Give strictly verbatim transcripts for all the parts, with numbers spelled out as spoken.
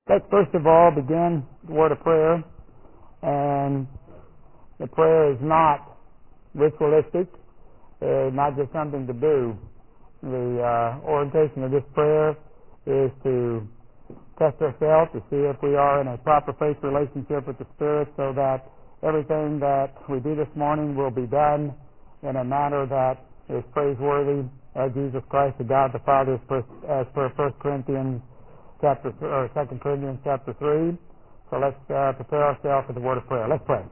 Let's first of all begin the word of prayer. And the prayer is not ritualistic, uh, not just something to do. The uh, orientation of this prayer is to test ourselves to see if we are in a proper faith relationship with the Spirit, so that everything that we do this morning will be done in a manner that is praiseworthy of Jesus Christ, the God the Father, as per, as per First Corinthians chapter or Second Corinthians chapter three. So let's uh, prepare ourselves for the word of prayer. Let's pray.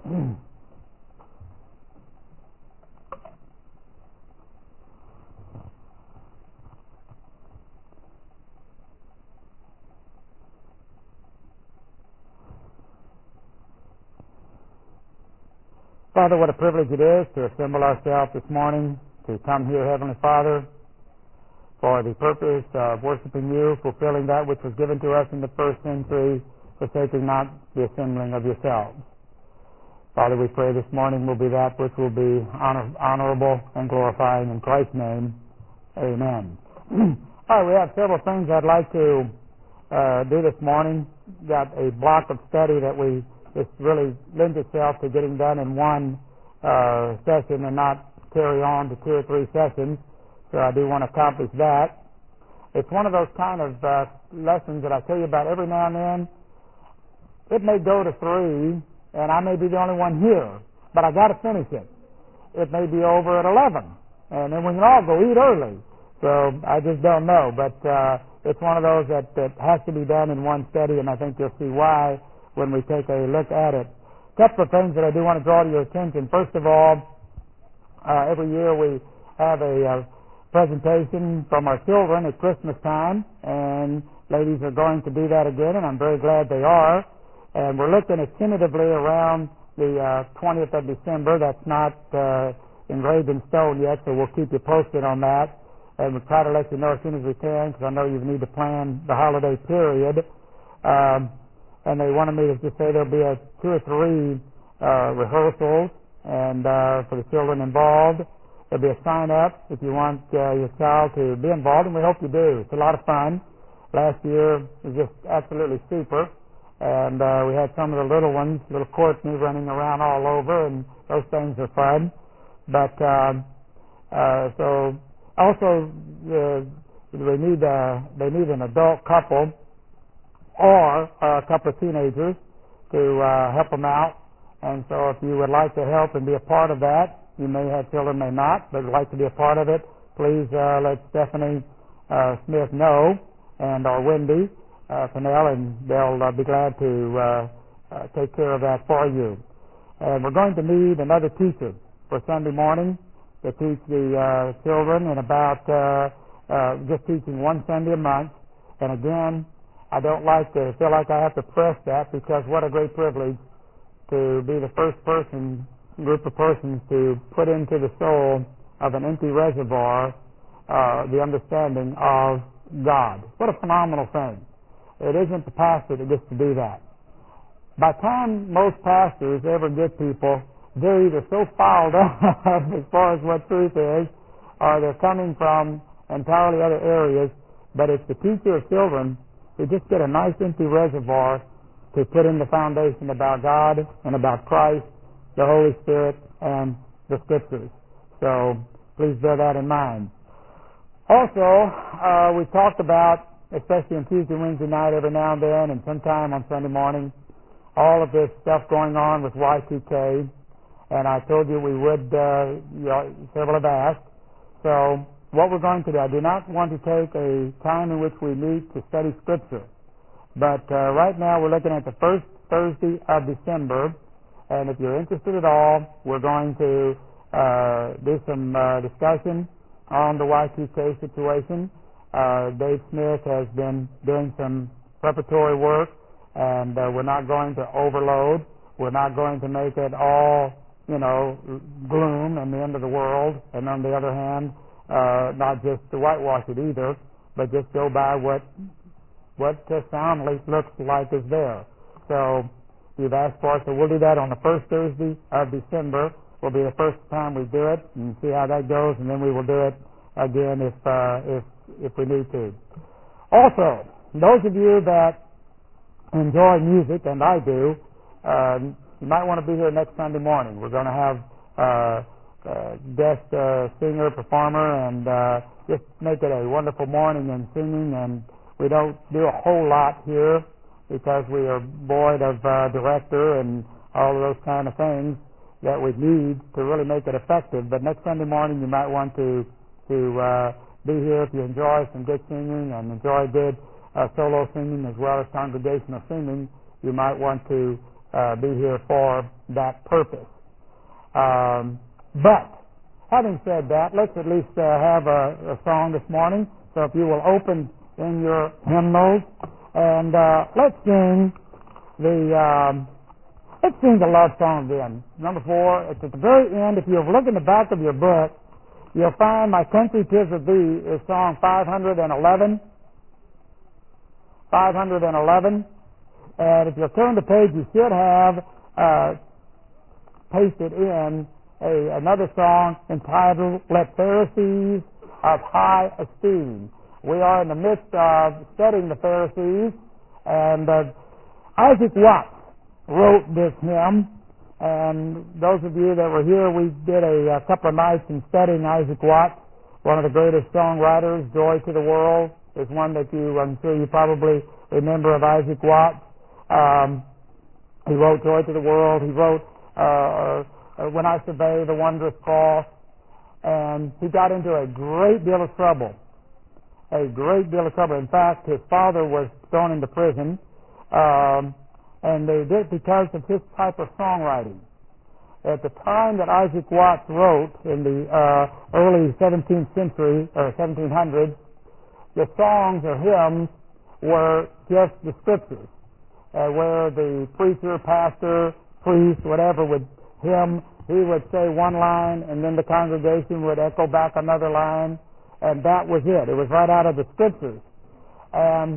Father, what a privilege it is to assemble ourselves this morning to come here, Heavenly Father, for the purpose of worshiping you, fulfilling that which was given to us in the first century, forsaking not the assembling of yourselves. Father, we pray this morning will be that which will be honor, honorable and glorifying in Christ's name. Amen. All right, we have several things I'd like to uh, do this morning. Got a block of study that we this really lends itself to getting done in one uh, session and not carry on to two or three sessions. So I do want to accomplish that. It's one of those kind of uh, lessons that I tell you about every now and then. It may go to three, and I may be the only one here, but I got to finish it. It may be over at eleven, and then we can all go eat early. So I just don't know, but uh, it's one of those that, that has to be done in one study, and I think you'll see why when we take a look at it. A couple of things that I do want to draw to your attention. First of all, uh, every year we have a uh, presentation from our children at Christmas time, and ladies are going to do that again, and I'm very glad they are. And we're looking at tentatively around the uh, twentieth of December. That's not uh, engraved in stone yet, so we'll keep you posted on that. And we'll try to let you know as soon as we can, because I know you need to plan the holiday period. Um, and they wanted me to just say there'll be a two or three uh, rehearsals and uh, for the children involved. There'll be a sign-up if you want uh, your child to be involved, and we hope you do. It's a lot of fun. Last year was just absolutely super. And uh, we had some of the little ones, little Courtney, running around all over, and those things are fun. But uh, uh, so also uh, they need uh, they need an adult couple or a couple of teenagers to uh, help them out. And so if you would like to help and be a part of that, you may have children, may not, but would like to be a part of it, please uh, let Stephanie uh, Smith know, and or Wendy Uh, Pennell, and they'll uh, be glad to uh, uh, take care of that for you. And we're going to need another teacher for Sunday morning to teach the uh, children in about uh, uh, just teaching one Sunday a month. And again, I don't like to feel like I have to press that, because what a great privilege to be the first person, group of persons to put into the soul of an empty reservoir uh, the understanding of God. What a phenomenal thing. It isn't the pastor that gets to do that. By the time most pastors ever get people, they're either so fouled up as far as what truth is, or they're coming from entirely other areas. But it's the teacher of children who just get a nice empty reservoir to put in the foundation about God and about Christ, the Holy Spirit, and the Scriptures. So please bear that in mind. Also, uh, we talked about, especially on Tuesday, Wednesday night, every now and then, and sometime on Sunday morning, all of this stuff going on with Y two K. And I told you we would, uh, you know, several have asked. So what we're going to do, I do not want to take a time in which we meet to study Scripture. But uh, right now we're looking at the first Thursday of December. And if you're interested at all, we're going to uh, do some uh, discussion on the Y two K situation. Uh, Dave Smith has been doing some preparatory work, and uh, we're not going to overload. We're not going to make it all, you know, gloom and the end of the world. And on the other hand, uh, not just to whitewash it either, but just go by what what uh, soundly looks like is there. So you've asked for it, so we'll do that on the first Thursday of December. Will be the first time we do it, and see how that goes, and then we will do it again if uh, if if we need to. Also, those of you that enjoy music, and I do, uh, you might want to be here next Sunday morning. We're going to have uh, uh, guest uh, singer, performer, and uh, just make it a wonderful morning in singing. And we don't do a whole lot here because we are void of uh, director and all of those kind of things that we need to really make it effective. But next Sunday morning, you might want to to uh, be here if you enjoy some good singing and enjoy good uh, solo singing as well as congregational singing. You might want to uh, be here for that purpose. Um, but having said that, let's at least uh, have a, a song this morning. So if you will open in your hymnals and uh, let's sing the um, let's sing the love song again. Number four. It's at the very end. If you look in the back of your book, you'll find My Country 'Tis of Thee is song five hundred eleven. five hundred eleven. And if you'll turn the page, you should have uh, pasted in a, another song entitled Let Pharisees of High Esteem. We are in the midst of studying the Pharisees, and uh, Isaac Watts wrote this hymn. And those of you that were here, we did a, a couple of nights in studying Isaac Watts, one of the greatest songwriters. Joy to the World is one that you, I'm sure you probably remember of Isaac Watts. Um, he wrote Joy to the World. He wrote uh, uh, When I Survey the Wondrous Cross. And he got into a great deal of trouble. A great deal of trouble. In fact, his father was thrown into prison. Um, and they did it because of his type of songwriting. At the time that Isaac Watts wrote in the uh, early seventeenth century, or seventeen hundreds, the songs or hymns were just the scriptures, uh, where the preacher, pastor, priest, whatever would hymn, he would say one line, and then the congregation would echo back another line, and that was it. It was right out of the scriptures. And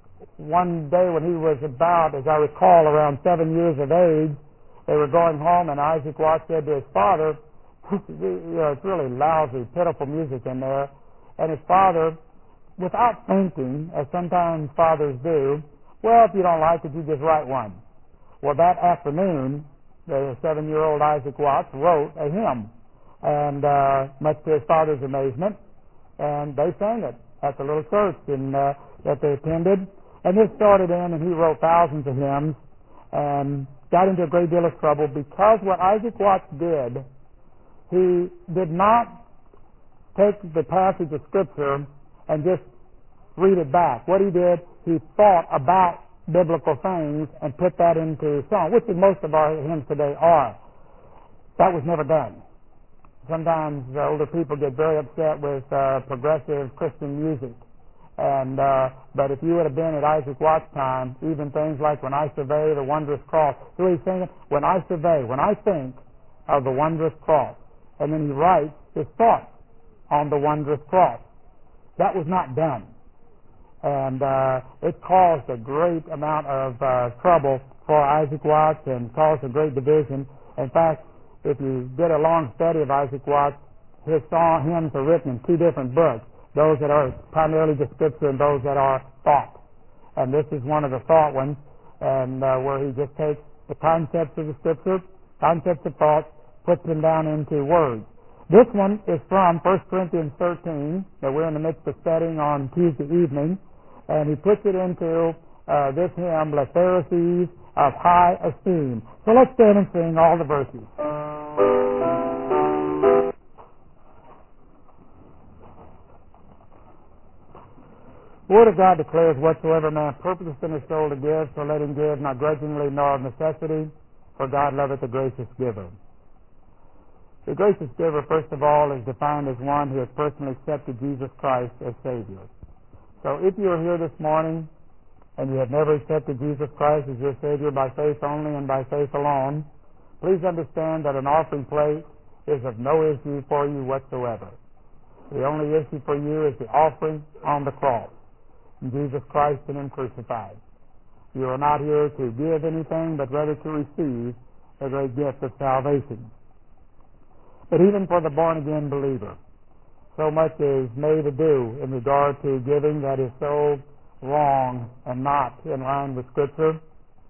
one day when he was about, as I recall, around seven years of age, they were going home, and Isaac Watts said to his father, you know, it's really lousy, pitiful music in there. And his father, without thinking, as sometimes fathers do, well, if you don't like it, you just write one. Well, that afternoon, the seven-year-old Isaac Watts wrote a hymn, and uh, much to his father's amazement, and they sang it at the little church in, uh, that they attended. And this started in, and he wrote thousands of hymns and got into a great deal of trouble because what Isaac Watts did, he did not take the passage of Scripture and just read it back. What he did, he thought about biblical things and put that into song, which most of our hymns today are. That was never done. Sometimes uh, older people get very upset with uh, progressive Christian music. And uh, but if you would have been at Isaac Watts' time, even things like When I Survey the Wondrous Cross, so he's saying, when I survey, when I think of the wondrous cross, and then he writes his thoughts on the wondrous cross. That was not done. And uh, it caused a great amount of uh, trouble for Isaac Watts and caused a great division. In fact, if you did a long study of Isaac Watts, his song hymns are written in two different books. Those that are primarily just scripture and those that are thought. And this is one of the thought ones, and uh, where he just takes the concepts of the scripture, concepts of thoughts, puts them down into words. This one is from First Corinthians thirteen that we're in the midst of studying on Tuesday evening, and he puts it into uh, this hymn, Let Pharisees of High Esteem. So let's stand and sing all the verses. The Word of God declares, whatsoever man purposeth in his soul to give, so let him give, not grudgingly nor of necessity, for God loveth the gracious giver. The gracious giver, first of all, is defined as one who has personally accepted Jesus Christ as Savior. So if you are here this morning and you have never accepted Jesus Christ as your Savior by faith only and by faith alone, please understand that an offering plate is of no issue for you whatsoever. The only issue for you is the offering on the cross. Jesus Christ and Him crucified. You are not here to give anything, but rather to receive the great gift of salvation. But even for the born-again believer, so much is made ado in regard to giving that is so wrong and not in line with Scripture.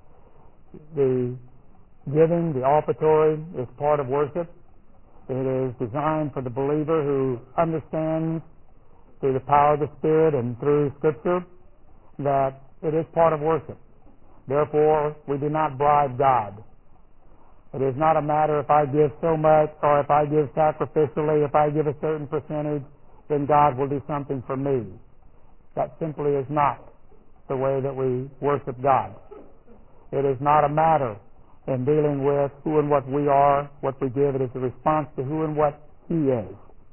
The giving, the offertory, is part of worship. It is designed for the believer who understands through the power of the Spirit and through Scripture that it is part of worship. Therefore, we do not bribe God. It is not a matter if I give so much or if I give sacrificially, if I give a certain percentage, then God will do something for me. That simply is not the way that we worship God. It is not a matter in dealing with who and what we are, what we give. It is a response to who and what He is.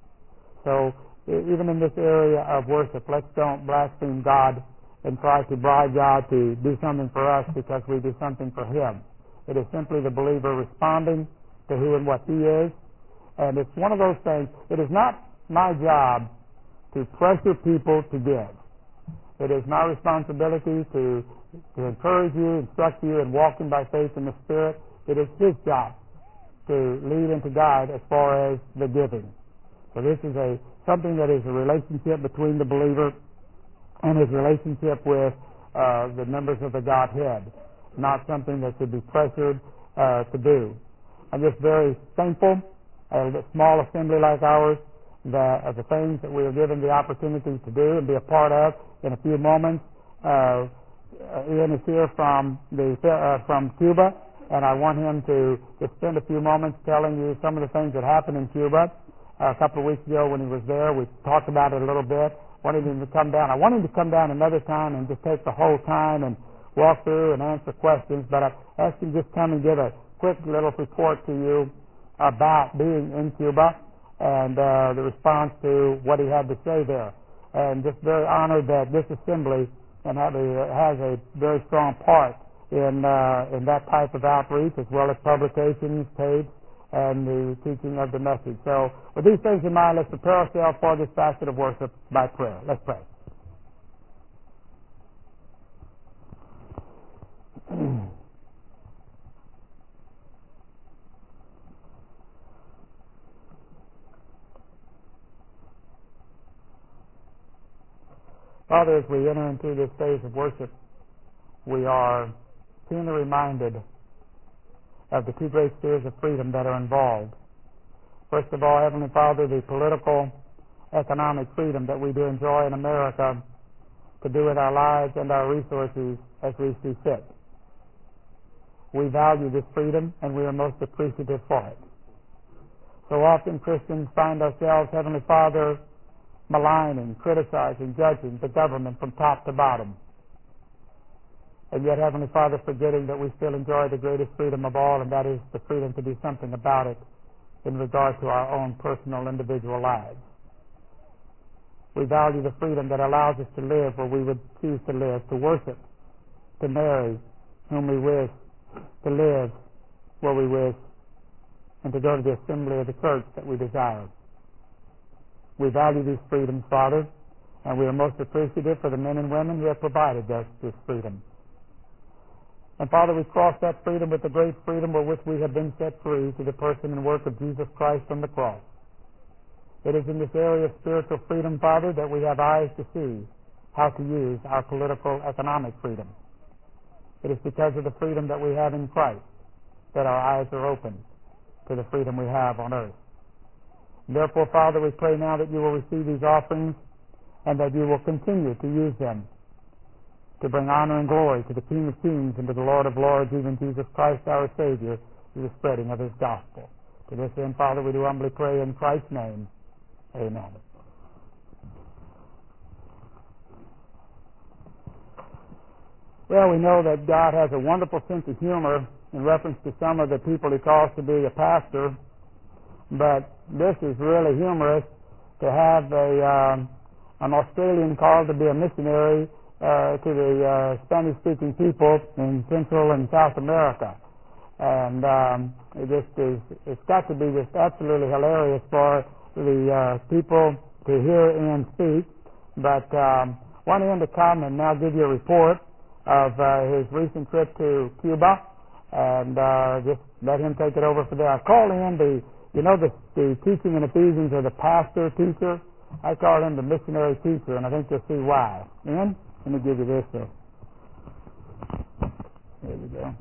So even in this area of worship, let's don't blaspheme God and try to bribe God to do something for us because we do something for Him. It is simply the believer responding to who and what He is. And it's one of those things, it is not my job to pressure people to give. It is my responsibility to, to encourage you, instruct you, and walking by faith in the Spirit. It is His job to lead and to guide as far as the giving. So this is a something that is a relationship between the believer and his relationship with uh, the members of the Godhead, not something that should be pressured uh, to do. I'm just very thankful at a small assembly like ours that of the things that we are given the opportunity to do and be a part of. In a few moments, uh, Ian is here from the uh, from Cuba, and I want him to just spend a few moments telling you some of the things that happened in Cuba. Uh, a couple of weeks ago when he was there, we talked about it a little bit. Wanted him to come down. I wanted him to come down another time and just take the whole time and walk through and answer questions, but I asked him to just come and give a quick little report to you about being in Cuba and uh, the response to what he had to say there. And just very honored that this assembly and have a, has a very strong part in uh, in that type of outreach, as well as publications, tapes, and the teaching of the message. So with these things in mind, let's prepare ourselves for this facet of worship by prayer. Let's pray. Father, as we enter into this phase of worship, we are keenly reminded of the two great spheres of freedom that are involved. First of all, Heavenly Father, the political, economic freedom that we do enjoy in America to do with our lives and our resources as we see fit. We value this freedom and we are most appreciative for it. So often Christians find ourselves, Heavenly Father, maligning, criticizing, judging the government from top to bottom. And yet, Heavenly Father, forgetting that we still enjoy the greatest freedom of all, and that is the freedom to do something about it in regard to our own personal, individual lives. We value the freedom that allows us to live where we would choose to live, to worship, to marry whom we wish, to live where we wish, and to go to the assembly of the church that we desire. We value these freedoms, Father, and we are most appreciative for the men and women who have provided us this freedom. And Father, we cross that freedom with the great freedom wherewith we have been set free through the person and work of Jesus Christ on the cross. It is in this area of spiritual freedom, Father, that we have eyes to see how to use our political, economic freedom. It is because of the freedom that we have in Christ that our eyes are open to the freedom we have on earth. And therefore, Father, we pray now that you will receive these offerings and that you will continue to use them to bring honor and glory to the King of Kings and to the Lord of Lords, even Jesus Christ our Savior, through the spreading of His gospel. To this end, Father, we do humbly pray in Christ's name. Amen. Well, we know that God has a wonderful sense of humor in reference to some of the people He calls to be a pastor, but this is really humorous to have a um, an Australian called to be a missionary Uh, to the uh, Spanish-speaking people in Central and South America. And um, it just is, it's got to be just absolutely hilarious for the uh, people to hear Ian speak. But um, want him to come and now give you a report of uh, his recent trip to Cuba, and uh, just let him take it over for there. I call him the, you know, the, the teaching in Ephesians or the pastor teacher. I call him the missionary teacher, and I think you'll see why. Ian? Let me give you this. So. There we go.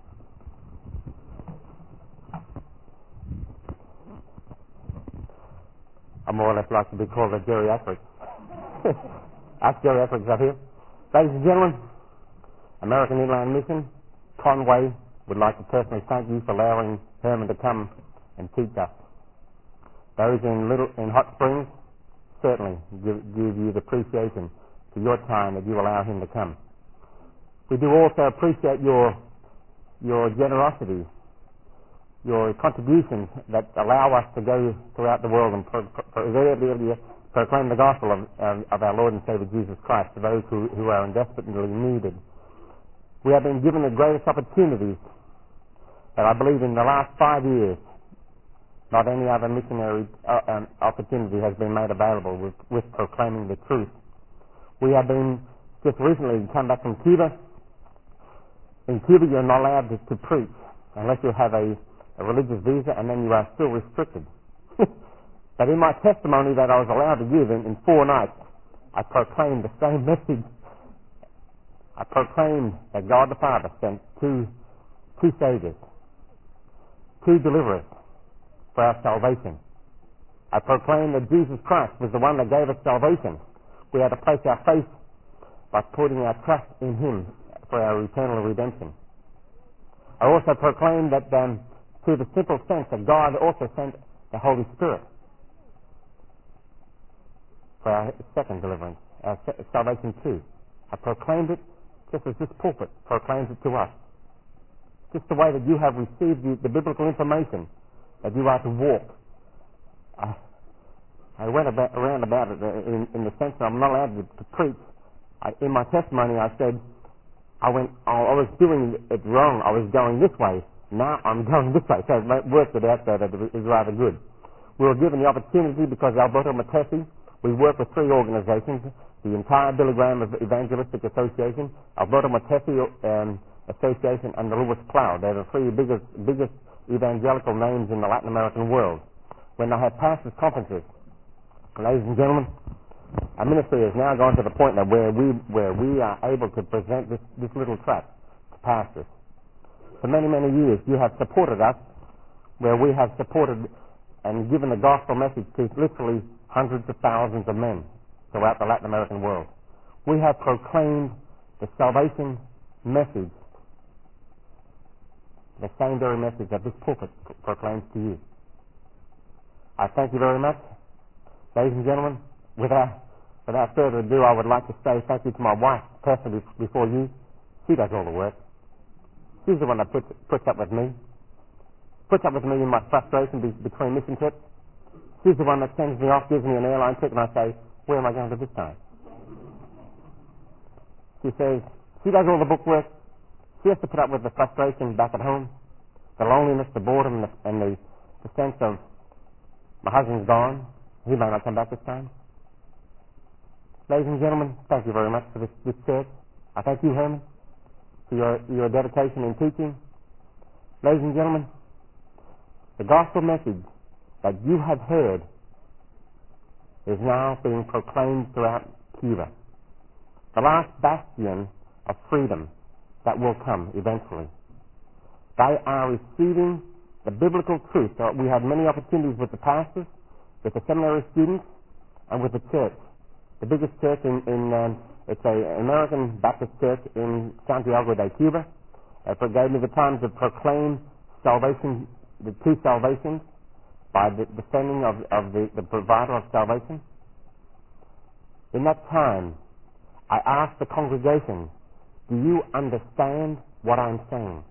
I more or less like to be called a geriatric. Ask geriatrics up here. Ladies and gentlemen, American Inland Mission, Conway would like to personally thank you for allowing Herman to come and teach us. Those in Little in Hot Springs certainly give, give you the appreciation for your time that you allow him to come. We do also appreciate your your generosity, your contributions that allow us to go throughout the world and pro, pro, pro, proclaim the gospel of, of, of our Lord and Savior Jesus Christ to those who, who are desperately needed. We have been given the greatest opportunities that I believe in the last five years, not any other missionary uh, um, opportunity has been made available with, with proclaiming the truth. We have been, just recently come back from Cuba. In Cuba you're not allowed to, to preach unless you have a, a religious visa, and then you are still restricted. But in my testimony that I was allowed to give in, in four nights, I proclaimed the same message. I proclaimed that God the Father sent two, two saviors, two deliverers for our salvation. I proclaimed that Jesus Christ was the one that gave us salvation. We had to place our faith by putting our trust in Him for our eternal redemption. I also proclaimed that um, to the simple sense that God also sent the Holy Spirit for our second deliverance, our salvation too. I proclaimed it just as this pulpit proclaims it to us. Just the way that you have received the, the biblical information that you are to walk. I, I went about, around about it in, in the sense that I'm not allowed to, to preach. I, in my testimony I said, I went, I was doing it wrong. I was going this way. Now I'm going this way. So it worked it out so that it was rather good. We were given the opportunity because Alberto Matesi, we work with three organizations, the entire Billy Graham Evangelistic Association, Alberto Matesi um, Association, and the Lewis Cloud. They're the three biggest, biggest evangelical names in the Latin American world. When they have pastors' conferences, ladies and gentlemen, our ministry has now gone to the point that where we where we are able to present this, this little tract to pastors. For many, many years you have supported us where we have supported and given the gospel message to literally hundreds of thousands of men throughout the Latin American world. We have proclaimed the salvation message, the same very message that this pulpit proclaims to you. I thank you very much. Ladies and gentlemen, without, without further ado, I would like to say thank you to my wife personally before you. She does all the work. She's the one that puts, puts up with me, puts up with me in my frustration be, between mission trips. She's the one that sends me off, gives me an airline ticket, and I say, where am I going to this time? She says, she does all the book work. She has to put up with the frustration back at home, the loneliness, the boredom, and the, and the, the sense of my husband's gone. He may not come back this time. Ladies and gentlemen, thank you very much for this, this church. I thank you, Herman, for your, your dedication in teaching. Ladies and gentlemen, the gospel message that you have heard is now being proclaimed throughout Cuba. The last bastion of freedom that will come eventually. They are receiving the biblical truth. So we had many opportunities with the pastors, with the seminary students, and with the church. The biggest church in, in um, it's an American Baptist church in Santiago de Cuba. It gave me the time to proclaim salvation, the two salvations, by the, the sending of, of the, the provider of salvation. In that time, I asked the congregation, do you understand what I'm saying?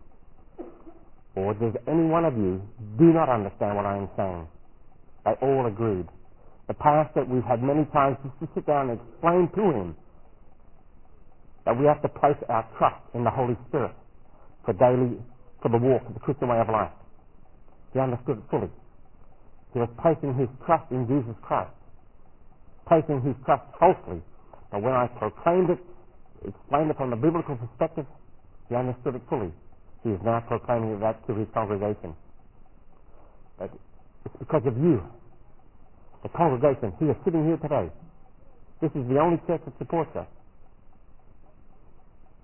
Or does any one of you do not understand what I'm saying? They all agreed. The pastor, we've had many times just to sit down and explain to him that we have to place our trust in the Holy Spirit for daily, for the walk, the Christian way of life. He understood it fully. He was placing his trust in Jesus Christ, placing his trust falsely. But when I proclaimed it, explained it from a biblical perspective, he understood it fully. He is now proclaiming that to his congregation. But it's because of you. The congregation, he is sitting here today. This is the only church that supports us.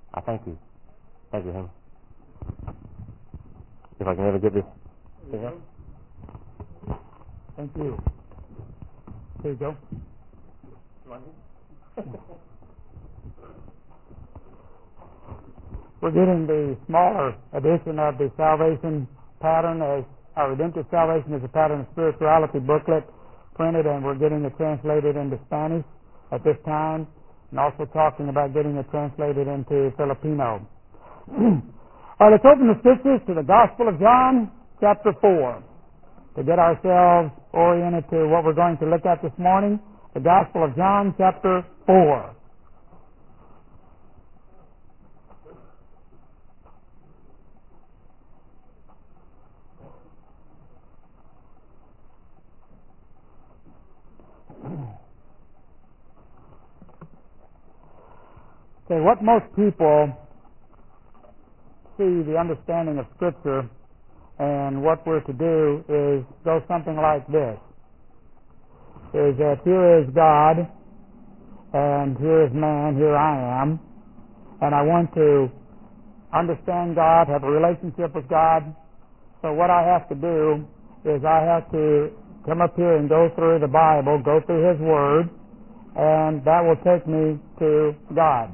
I thank you. Thank you, Henry. If I can ever get this thing up. Thank you. Here you go. We're getting the smaller edition of the Salvation Pattern as our Redemptive Salvation is a Pattern of Spirituality booklet printed, and we're getting it translated into Spanish at this time, and also talking about getting it translated into Filipino. All right, let's open the scriptures to the Gospel of John, chapter four, to get ourselves oriented to what we're going to look at this morning. The Gospel of John, chapter four. Okay, what most people see the understanding of Scripture, and what we're to do is go something like this. Is that here is God, and here is man, here I am, and I want to understand God, have a relationship with God. So what I have to do is I have to come up here and go through the Bible, go through His Word, and that will take me to God.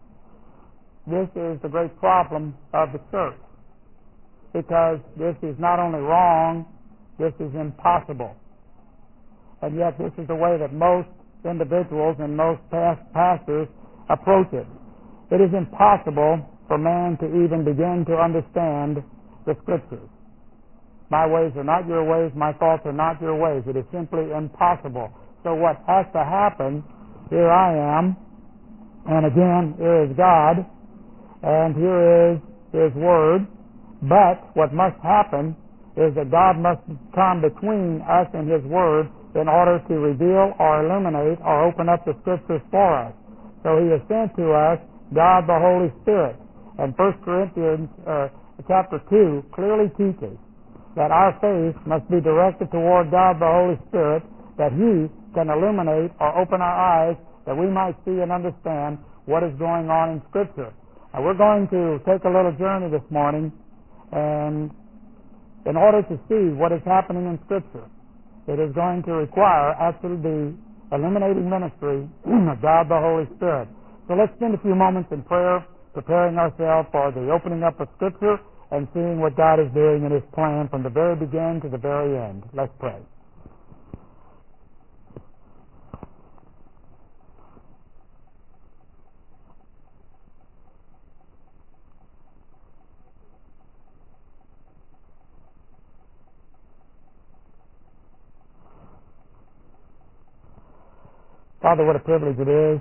This is the great problem of the church, because this is not only wrong, this is impossible. And yet this is the way that most individuals and most past pastors approach it. It is impossible for man to even begin to understand the Scriptures. My ways are not your ways, my thoughts are not your ways. It is simply impossible. So what has to happen, here I am, and again, here is God, and here is His Word, but what must happen is that God must come between us and His Word in order to reveal or illuminate or open up the Scriptures for us. So He has sent to us God the Holy Spirit. And First Corinthians uh, chapter two clearly teaches that our faith must be directed toward God the Holy Spirit, that He can illuminate or open our eyes that we might see and understand what is going on in Scripture. Now, we're going to take a little journey this morning, and in order to see what is happening in Scripture, it is going to require actually the illuminating ministry of God the Holy Spirit. So let's spend a few moments in prayer, preparing ourselves for the opening up of Scripture and seeing what God is doing in His plan from the very beginning to the very end. Let's pray. Father, what a privilege it is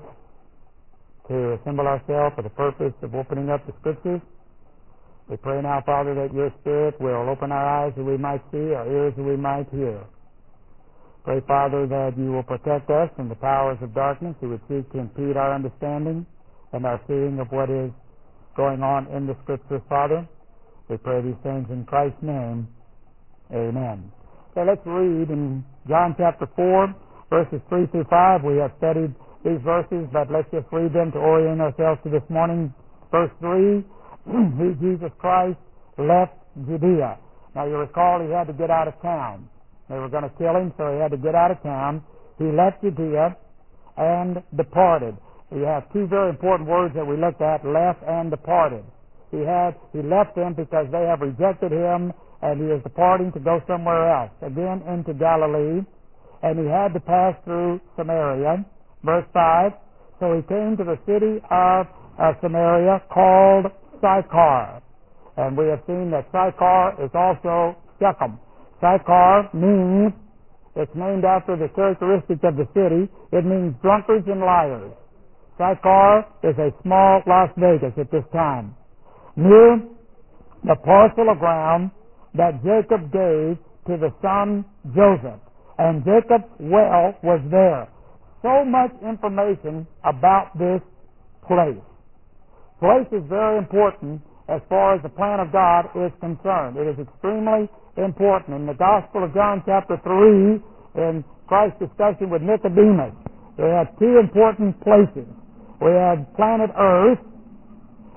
to assemble ourselves for the purpose of opening up the Scriptures. We pray now, Father, that Your Spirit will open our eyes that we might see, our ears that we might hear. Pray, Father, that You will protect us from the powers of darkness who would seek to impede our understanding and our seeing of what is going on in the Scriptures, Father. We pray these things in Christ's name. Amen. So let's read in John chapter four, verses three through five. We have studied these verses, but let's just read them to orient ourselves to this morning. Verse three, He, Jesus Christ, left Judea. Now you recall He had to get out of town. They were going to kill Him, so He had to get out of town. He left Judea and departed. We have two very important words that we looked at, left and departed. He had he left them because they have rejected Him, and He is departing to go somewhere else, again into Galilee, and He had to pass through Samaria. Verse five, so He came to the city of uh, Samaria called Sychar. And we have seen that Sychar is also Shechem. Sychar means, it's named after the characteristics of the city, it means drunkards and liars. Sychar is a small Las Vegas at this time, near the parcel of ground that Jacob gave to the son Joseph. And Jacob's well was there. So much information about this place. Place is very important as far as the plan of God is concerned. It is extremely important. In the Gospel of John chapter three, in Christ's discussion with Nicodemus, we had two important places. We had planet Earth,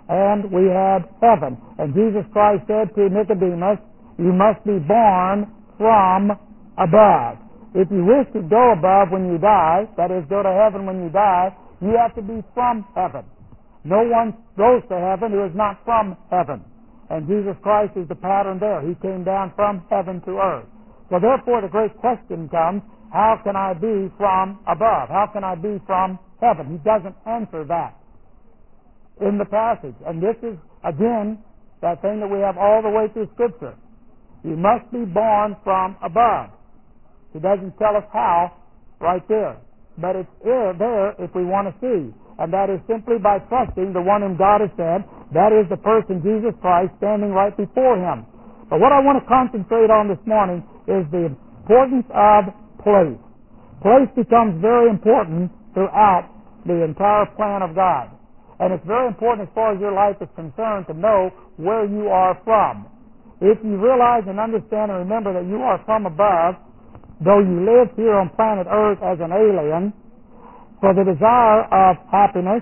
and we had heaven. And Jesus Christ said to Nicodemus, you must be born from above. If you wish to go above when you die, that is, go to heaven when you die, you have to be from heaven. No one goes to heaven who is not from heaven. And Jesus Christ is the pattern there. He came down from heaven to earth. So therefore the great question comes, how can I be from above? How can I be from heaven? He doesn't answer that in the passage. And this is, again, that thing that we have all the way through Scripture. You must be born from above. He doesn't tell us how right there. But it's there if we want to see. And that is simply by trusting the one whom God has sent. That is the person, Jesus Christ, standing right before him. But what I want to concentrate on this morning is the importance of place. Place becomes very important throughout the entire plan of God. And it's very important as far as your life is concerned to know where you are from. If you realize and understand and remember that you are from above, though you live here on planet Earth as an alien, for the desire of happiness,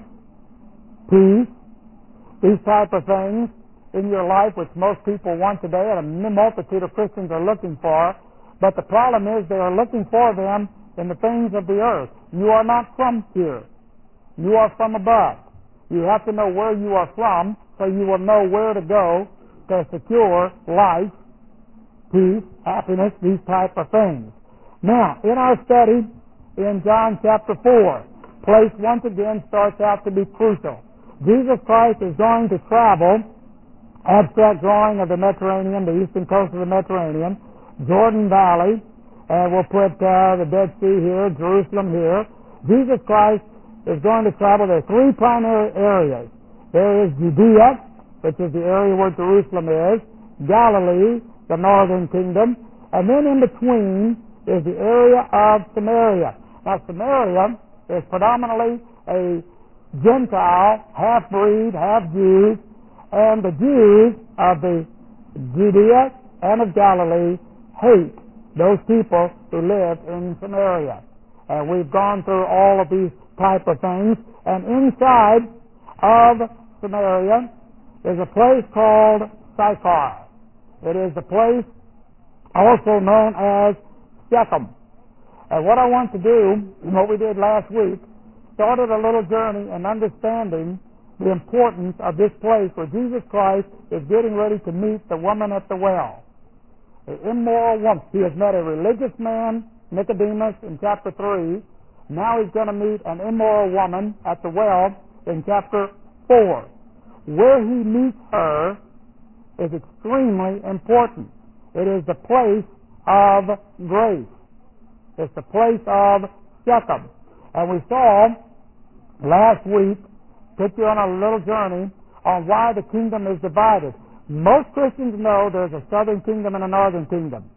peace, these type of things in your life which most people want today and a multitude of Christians are looking for, but the problem is they are looking for them in the things of the earth. You are not from here. You are from above. You have to know where you are from so you will know where to go to secure life, peace, happiness, these type of things. Now, in our study in John chapter four, place once again starts out to be crucial. Jesus Christ is going to travel, abstract drawing of the Mediterranean, the eastern coast of the Mediterranean, Jordan Valley, and we'll put uh, the Dead Sea here, Jerusalem here. Jesus Christ is going to travel. There are three primary areas. There is Judea, which is the area where Jerusalem is, Galilee, the northern kingdom, and then in between is the area of Samaria. Now, Samaria is predominantly a Gentile, half-breed, half-Jews, and the Jews of the Judea and of Galilee hate those people who live in Samaria. And we've gone through all of these type of things. And inside of Samaria is a place called Sychar. It is the place also known as Shechem. And what I want to do, and what we did last week, started a little journey in understanding the importance of this place where Jesus Christ is getting ready to meet the woman at the well. The immoral woman. He has met a religious man, Nicodemus, in chapter three. Now he's going to meet an immoral woman at the well in chapter four. Where he meets her is extremely important. It is the place of grace. It's the place of Shechem. And we saw last week, took you on a little journey on why the kingdom is divided. Most Christians know there's a southern kingdom and a northern kingdom.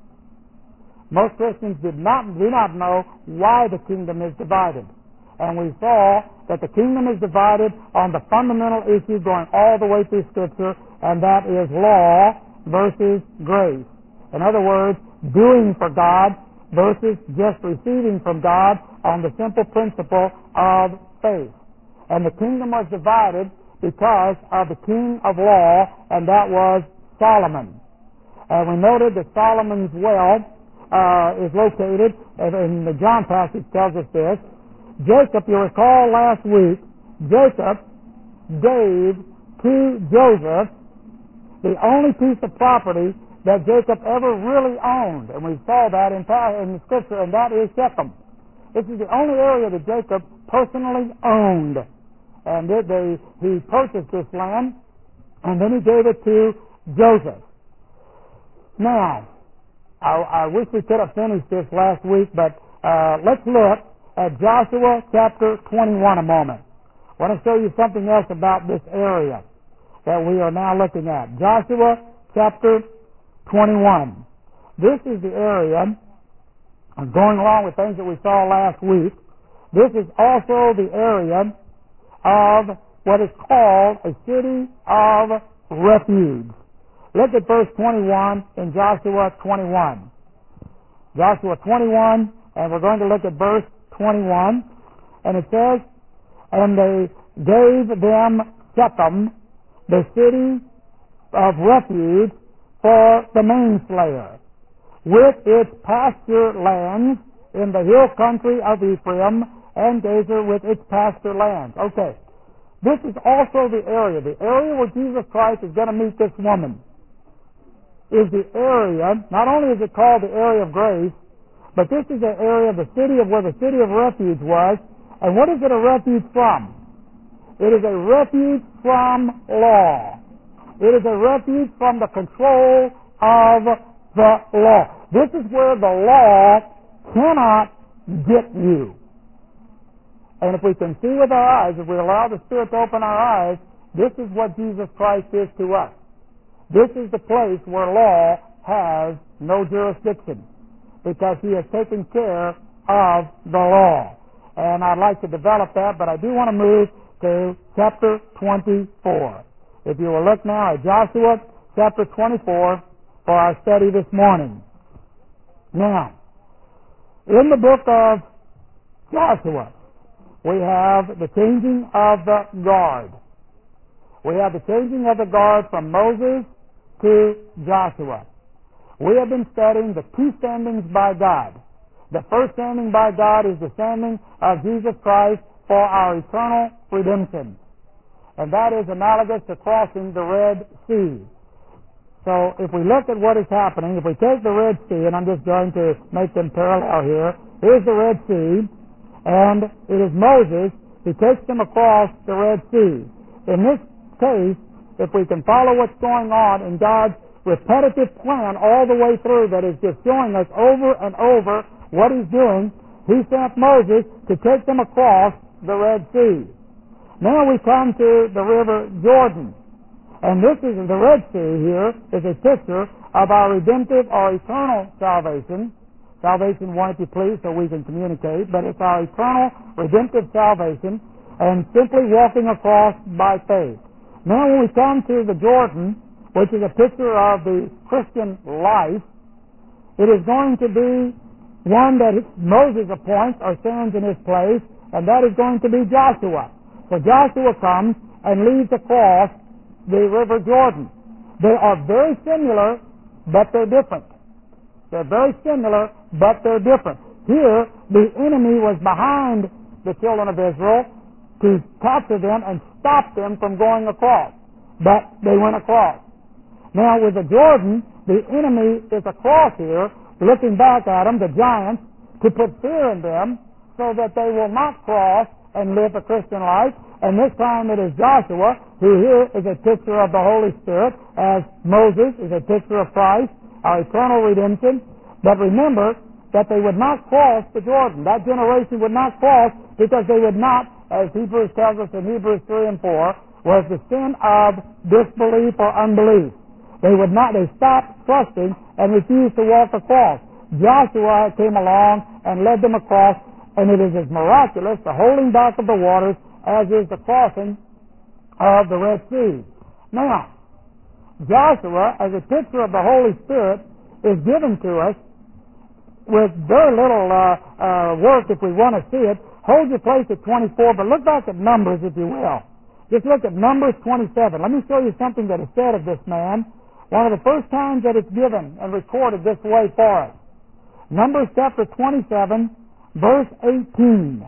Most Christians did not, do not know why the kingdom is divided. And we saw that the kingdom is divided on the fundamental issue going all the way through Scripture, and that is law versus grace. In other words, doing for God versus just receiving from God on the simple principle of faith. And the kingdom was divided because of the king of law, and that was Solomon. And we noted that Solomon's well uh, is located, and the John passage tells us this. Jacob, you recall last week, Jacob gave to Joseph the only piece of property that Jacob ever really owned. And we saw that in, in the Scripture, and that is Shechem. This is the only area that Jacob personally owned. And it, they, he purchased this land, and then he gave it to Joseph. Now, I, I wish we could have finished this last week, but uh, let's look at Joshua chapter twenty-one a moment. I want to show you something else about this area that we are now looking at. Joshua chapter twenty-one. This is the area, going along with things that we saw last week, this is also the area of what is called a city of refuge. Look at verse twenty-one in Joshua twenty-one. Joshua twenty-one, and we're going to look at verse twenty-one, and it says, and they gave them Shechem, the city of refuge for the manslayer, with its pasture lands in the hill country of Ephraim, and Gazer with its pasture lands. Okay, this is also the area, the area where Jesus Christ is going to meet this woman, is the area, not only is it called the area of grace, but this is the area of the city of where the city of refuge was. And what is it a refuge from? It is a refuge from law. It is a refuge from the control of the law. This is where the law cannot get you. And if we can see with our eyes, if we allow the Spirit to open our eyes, this is what Jesus Christ is to us. This is the place where law has no jurisdiction, because He has taken care of the law. And I'd like to develop that, but I do want to move to chapter twenty-four. If you will look now at Joshua chapter twenty-four for our study this morning. Now, in the book of Joshua, we have the changing of the guard. We have the changing of the guard from Moses to Joshua. We have been studying the two standings by God. The first standing by God is the standing of Jesus Christ for our eternal redemption. And that is analogous to crossing the Red Sea. So if we look at what is happening, if we take the Red Sea, and I'm just going to make them parallel here, here's the Red Sea, and it is Moses who takes them across the Red Sea. In this case, if we can follow what's going on in God's repetitive plan all the way through, that is just showing us over and over what He's doing, He sent Moses to take them across the Red Sea. Now we come to the river Jordan. And this is the Red Sea here is a picture of our redemptive or eternal salvation. Salvation, one, if you please, so we can communicate, but it's our eternal redemptive salvation, and simply walking across by faith. Now when we come to the Jordan, which is a picture of the Christian life, it is going to be one that Moses appoints or stands in his place, and that is going to be Joshua. So Joshua comes and leads across the river Jordan. They are very similar, but they're different. They're very similar, but they're different. Here, the enemy was behind the children of Israel to capture them and stop them from going across. But they went across. Now, with the Jordan, the enemy is across here, looking back at them, the giants, to put fear in them so that they will not cross and live a Christian life. And this time it is Joshua, who here is a picture of the Holy Spirit, as Moses is a picture of Christ, our eternal redemption. But remember that they would not cross the Jordan. That generation would not cross because they would not, as Hebrews tells us in Hebrews three and four, was the sin of disbelief or unbelief. They would not, they stopped trusting and refused to walk across. Joshua came along and led them across, and it is as miraculous, the holding back of the waters, as is the crossing of the Red Sea. Now, Joshua, as a picture of the Holy Spirit, is given to us with very little uh, uh, work if we want to see it. Hold your place at twenty-four, but look back at Numbers, if you will. Just look at Numbers twenty-seven. Let me show you something that is said of this man. One of the first times that it's given and recorded this way for us. Numbers chapter twenty-seven, verse eighteen.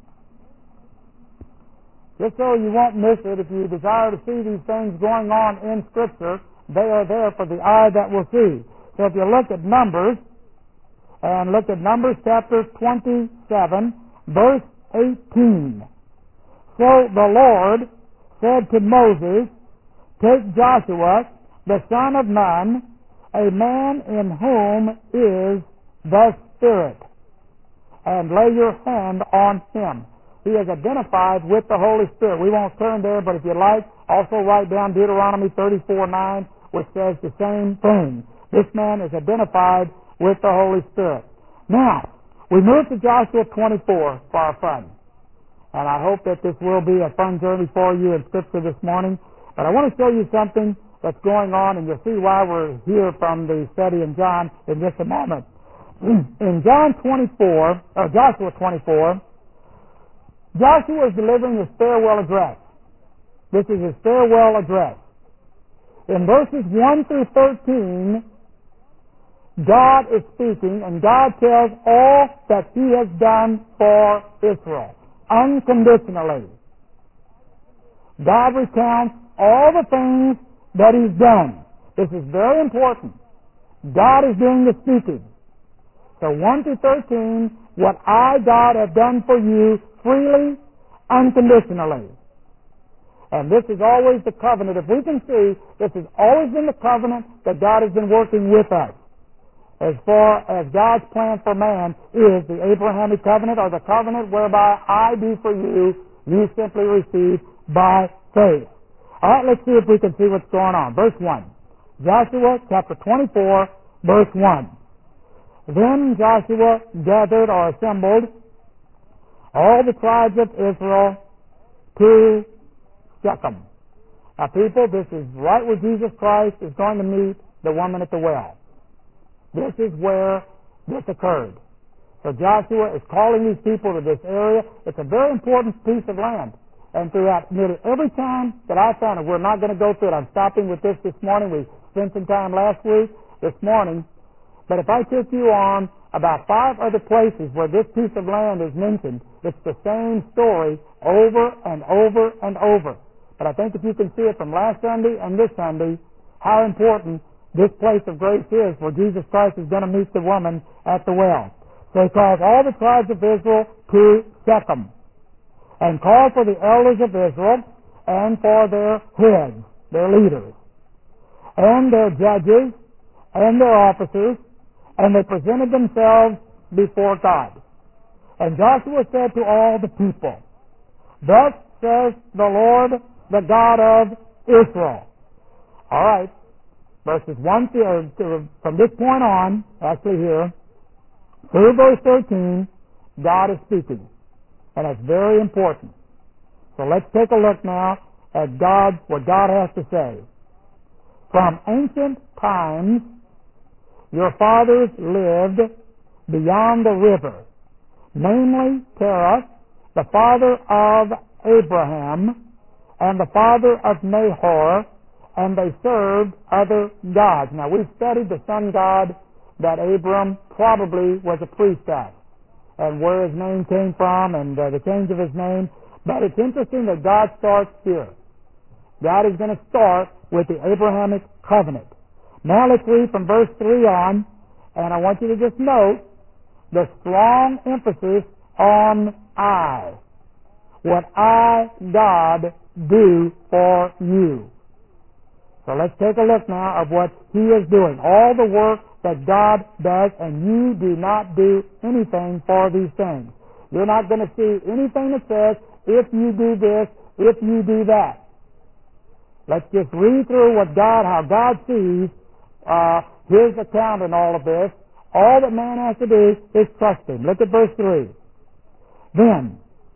Just so you won't miss it, if you desire to see these things going on in Scripture, they are there for the eye that will see. So if you look at Numbers, and look at Numbers chapter twenty-seven, verse eighteen. So the Lord said to Moses, take Joshua, the son of Nun, a man in whom is the Spirit, and lay your hand on him. He is identified with the Holy Spirit. We won't turn there, but if you like, also write down Deuteronomy thirty-four nine, which says the same thing. This man is identified with the Holy Spirit. Now, we move to Joshua twenty-four for our fun. And I hope that this will be a fun journey for you in Scripture this morning. But I want to show you something that's going on, and you'll see why we're here from the study in John in just a moment. In John twenty-four, or Joshua twenty-four, Joshua is delivering his farewell address. This is his farewell address. In verses one through thirteen, God is speaking, and God tells all that He has done for Israel, unconditionally. God recounts all the things that He's done. This is very important. God is doing the speaking. So one through thirteen, what I, God, have done for you freely, unconditionally. And this is always the covenant. If we can see, this has always been the covenant that God has been working with us. As far as God's plan for man is the Abrahamic covenant, or the covenant whereby I do for you, you simply receive by faith. All right, let's see if we can see what's going on. Verse one. Joshua chapter twenty-four, verse one. Then Joshua gathered or assembled all the tribes of Israel to Shechem. Now, people, this is right where Jesus Christ is going to meet the woman at the well. This is where this occurred. So Joshua is calling these people to this area. It's a very important piece of land. And throughout nearly every time that I found it, we're not going to go through it. I'm stopping with this this morning. We spent some time last week, this morning. But if I took you on about five other places where this piece of land is mentioned, it's the same story over and over and over. But I think if you can see it from last Sunday and this Sunday, how important this place of grace is where Jesus Christ is going to meet the woman at the well. So He calls all the tribes of Israel to Shechem, and called for the elders of Israel and for their heads, their leaders, and their judges and their officers, and they presented themselves before God. And Joshua said to all the people, Thus says the Lord, the God of Israel. All right, verses one to, to, from this point on, actually here, through verse thirteen, God is speaking. And it's very important. So let's take a look now at God, what God has to say. From ancient times, your fathers lived beyond the river, namely Terah, the father of Abraham, and the father of Nahor, and they served other gods. Now, we've studied the sun god that Abram probably was a priest of, and where his name came from, and uh, the change of his name. But it's interesting that God starts here. God is going to start with the Abrahamic covenant. Now let's read from verse three on, and I want you to just note the strong emphasis on I. What I, God, do for you. So let's take a look now of what He is doing. All the work that God does, and you do not do anything for these things. You're not going to see anything that says, if you do this, if you do that. Let's just read through what God, how God sees uh, His account in all of this. All that man has to do is trust Him. Look at verse three. Then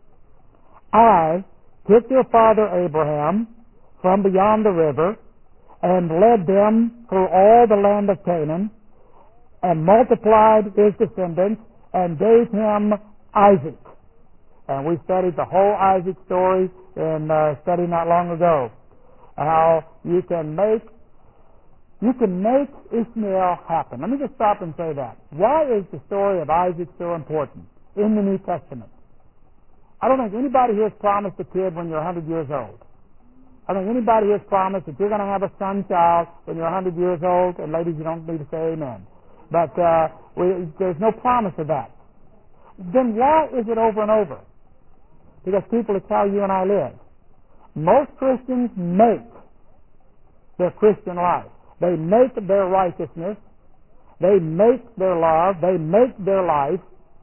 I took your father Abraham from beyond the river, and led them through all the land of Canaan, and multiplied his descendants, and gave him Isaac. And we studied the whole Isaac story in a study not long ago. How you can make you can make Ishmael happen. Let me just stop and say that. Why is the story of Isaac so important in the New Testament? I don't think anybody here has promised a kid when you're one hundred years old. I think anybody here has promised that you're going to have a son child when you're one hundred years old, and ladies, you don't need to say amen. But uh, we, there's no promise of that. Then why is it over and over? Because people, it's how you and I live. Most Christians make their Christian life. They make their righteousness. They make their love. They make their life.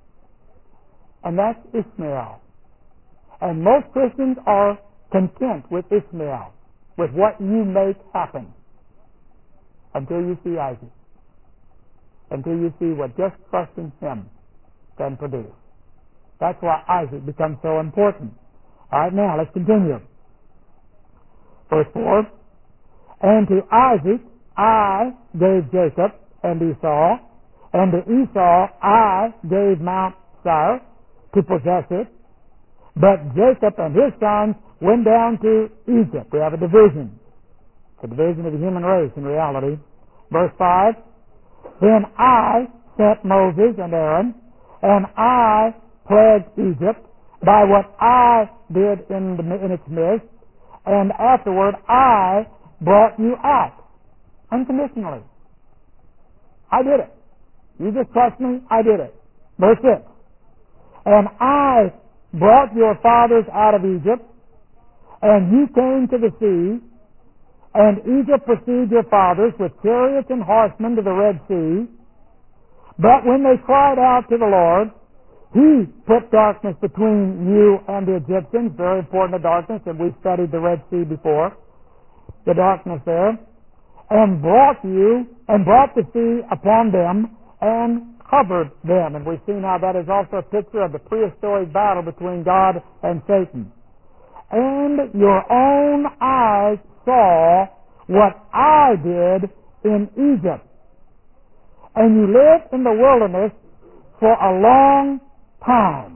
And that's Ishmael. And most Christians are content with Ishmael, with what you make happen, until you see Isaac, until you see what just trusting Him can produce. That's why Isaac becomes so important. All right, now let's continue. Verse four. And to Isaac I gave Jacob and Esau, and to Esau I gave Mount Seir to possess it. But Jacob and his sons went down to Egypt. We have a division. the division of the human race in reality. Verse five, then I sent Moses and Aaron, and I plagued Egypt by what I did in, the, in its midst, and afterward I brought you out unconditionally. I did it. You just trust me, I did it. Verse six, and I brought your fathers out of Egypt, and you came to the sea, and Egypt pursued your fathers with chariots and horsemen to the Red Sea. But when they cried out to the Lord, He put darkness between you and the Egyptians. Very important, the darkness, and we studied the Red Sea before. The darkness there. And brought you, and brought the sea upon them, and covered them. And we've seen how that is also a picture of the prehistoric battle between God and Satan. And your own eyes saw what I did in Egypt. And you lived in the wilderness for a long time.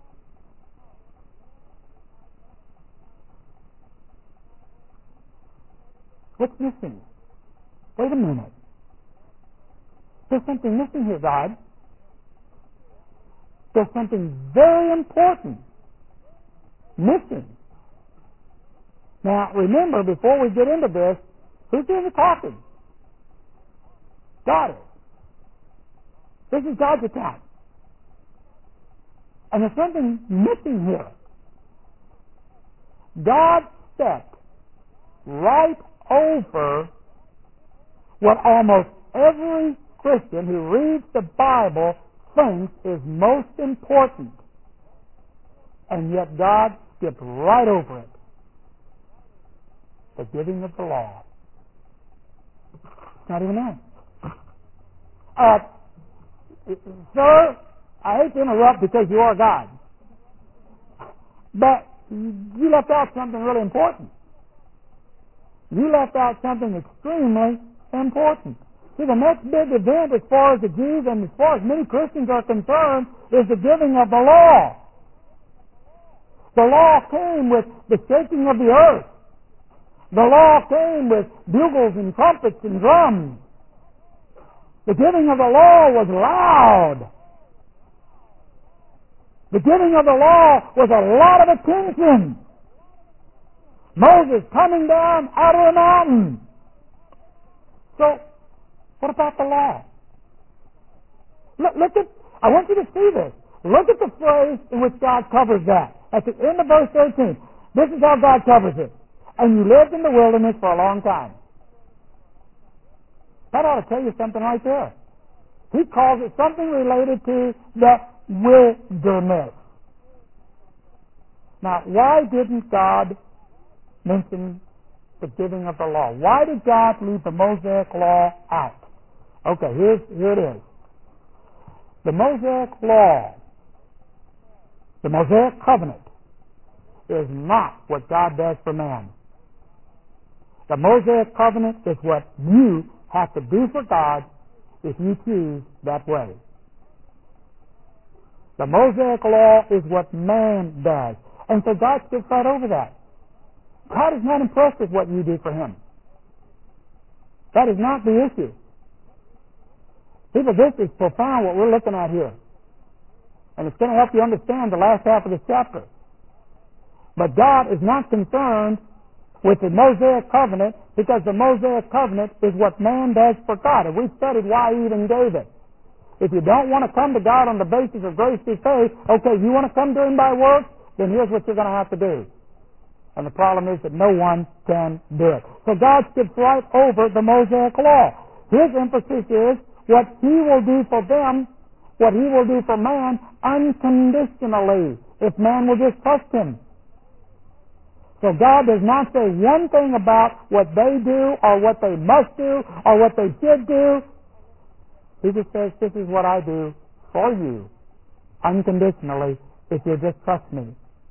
What's missing? Wait a minute. There's something missing here, God. There's something very important missing. Now, remember, before we get into this, who's doing the talking? God is. This is God's account. And there's something missing here. God stepped right over what almost every Christian who reads the Bible thinks is most important. And yet God skipped right over it. The giving of the law. It's not even there. Uh, sir, I hate to interrupt because you are God. But you left out something really important. You left out something extremely important. See, the next big event as far as the Jews and as far as many Christians are concerned is the giving of the law. The law came with the shaking of the earth. The law came with bugles and trumpets and drums. The giving of the law was loud. The giving of the law was a lot of attention. Moses coming down out of the mountain. So, what about the law? Look, look at, I want you to see this. Look at the phrase in which God covers that. At the end of verse thirteen. This is how God covers it. And you lived in the wilderness for a long time. That ought to tell you something right there. He calls it something related to the wilderness. Now, why didn't God mention the giving of the law? Why did God leave the Mosaic law out? Okay, here's, here it is. The Mosaic law, the Mosaic covenant, is not what God does for man. The Mosaic covenant is what you have to do for God if you choose that way. The Mosaic law is what man does. And so God skips right over that. God is not impressed with what you do for Him. That is not the issue. People, this is profound what we're looking at here. And it's going to help you understand the last half of this chapter. But God is not concerned with the Mosaic covenant because the Mosaic covenant is what man does for God. And we've studied why He even gave it. If you don't want to come to God on the basis of grace through faith, okay, you want to come to Him by works, then here's what you're going to have to do. And the problem is that no one can do it. So God skips right over the Mosaic law. His emphasis is what He will do for them, what He will do for man unconditionally, if man will just trust Him. So God does not say one thing about what they do or what they must do or what they should do. He just says, this is what I do for you unconditionally if you just trust me.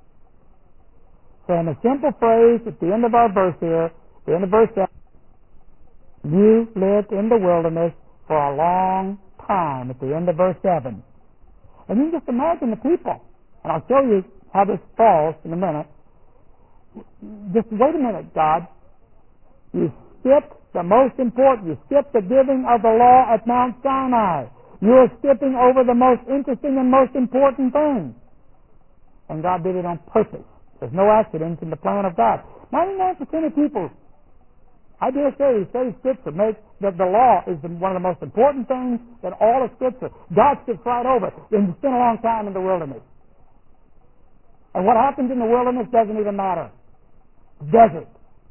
So in a simple phrase at the end of our verse here, the end of verse seven, you lived in the wilderness for a long time at the end of verse seven. And you can just imagine the people. And I'll show you how this falls in a minute. Just wait a minute, God. You skipped the most important. You skipped the giving of the law at Mount Sinai. You're skipping over the most interesting and most important thing. And God did it on purpose. There's no accidents in the plan of God. ninety-nine percent of people, I dare say, who study Scripture, make that the law is the, one of the most important things in all of Scripture. God skips right over it. And you spend a long time in the wilderness. And what happens in the wilderness doesn't even matter. Desert.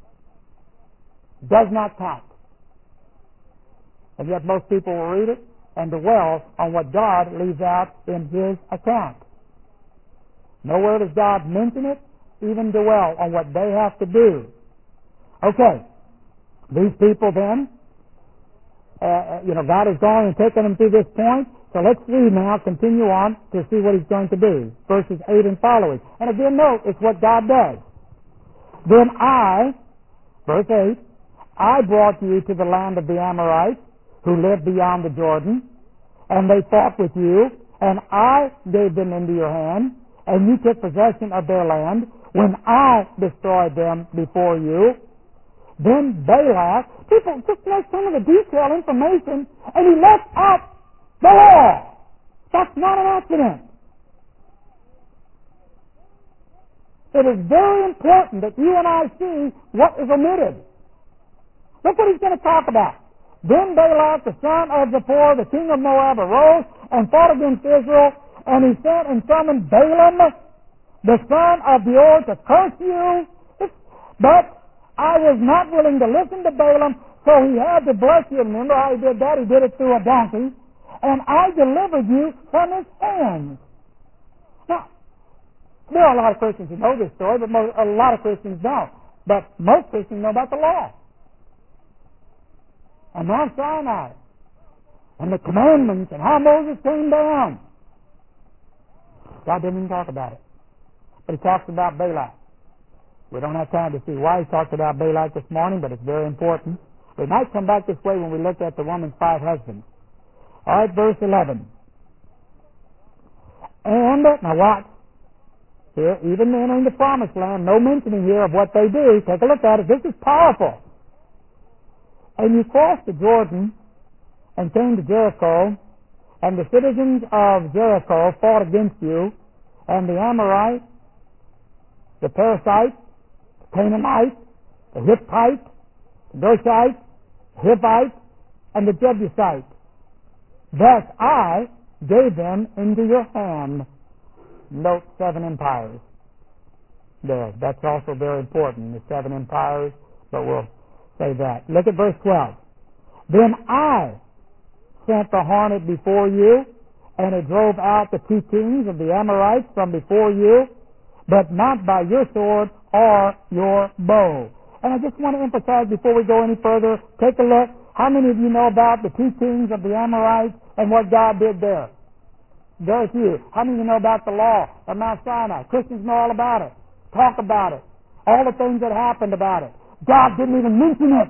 Does not count. And yet most people will read it and dwell on what God leaves out in His account. Nowhere does God mention it, even dwell on what they have to do. Okay. These people then, uh, you know, God has gone and taken them through this point. So let's read now, continue on to see what He's going to do. Verses eight and following. And again, note, it's what God does. Then I, verse eight, I brought you to the land of the Amorites, who lived beyond the Jordan, and they fought with you, and I gave them into your hand, and you took possession of their land, when I destroyed them before you. Then Balak, people just know some of the detailed information, and he left out the law. That's not an accident. It is very important that you and I see what is omitted. Look what he's going to talk about. Then Balak, the son of Zippor, the king of Moab, arose and fought against Israel, and he sent and summoned Balaam, the son of Beor, to curse you. But I was not willing to listen to Balaam, so he had to bless you. Remember how he did that? He did it through a donkey. And I delivered you from his hands. Now, there are a lot of Christians who know this story, but most, a lot of Christians don't. But most Christians know about the law. And Mount Sinai. And the commandments and how Moses came down. God didn't even talk about it. But he talks about Balak. We don't have time to see why he talked about Balak this morning, but it's very important. We might come back this way when we look at the woman's five husbands. All right, verse eleven. And, now watch. Here, even entering the promised land, no mentioning here of what they do. Take a look at it. This is powerful. And you crossed the Jordan and came to Jericho, and the citizens of Jericho fought against you, and the Amorite, the Perizzite, the Canaanite, the Hittite, the Girgashite, the Hivite, and the Jebusite. Thus I gave them into your hand. Note seven empires. There, that's also very important, the seven empires, but we'll say that. Look at verse twelve. Then I sent the hornet before you, and it drove out the two kings of the Amorites from before you, but not by your sword or your bow. And I just want to emphasize before we go any further, take a look. How many of you know about the two kings of the Amorites and what God did there? Very few. How many of you know about the law of Mount Sinai? Christians know all about it. Talk about it. All the things that happened about it. God didn't even mention it.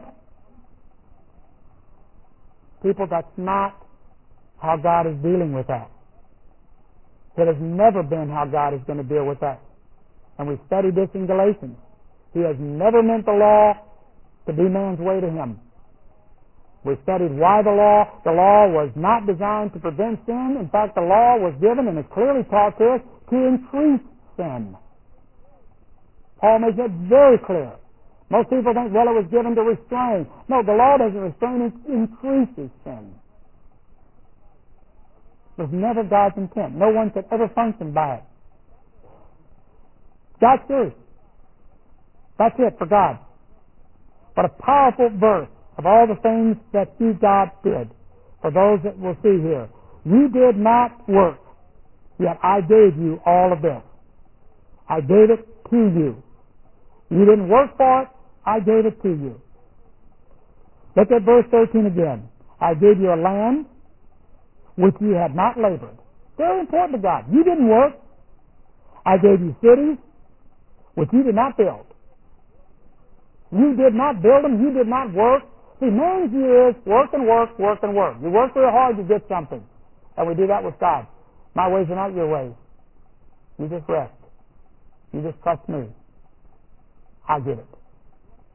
People, that's not how God is dealing with that. It has never been how God is going to deal with that. And we studied this in Galatians. He has never meant the law to be man's way to him. We studied why the law, the law was not designed to prevent sin. In fact, the law was given, and is clearly taught to us, to increase sin. Paul makes it very clear. Most people think, well, it was given to restrain. No, the law doesn't restrain, it increases sin. It was never God's intent. No one could ever function by it. God's truth. That's it for God. What a powerful verse of all the things that you, God, did. For those that will see here. You did not work, yet I gave you all of this. I gave it to you. You didn't work for it, I gave it to you. Look at verse thirteen again. I gave you a land which you had not labored. Very important to God. You didn't work. I gave you cities which you did not build. You did not build them. You did not work. See, man's view is work and work, work and work. You work real hard, you get something. And we do that with God. My ways are not your ways. You just rest. You just trust me. I get it.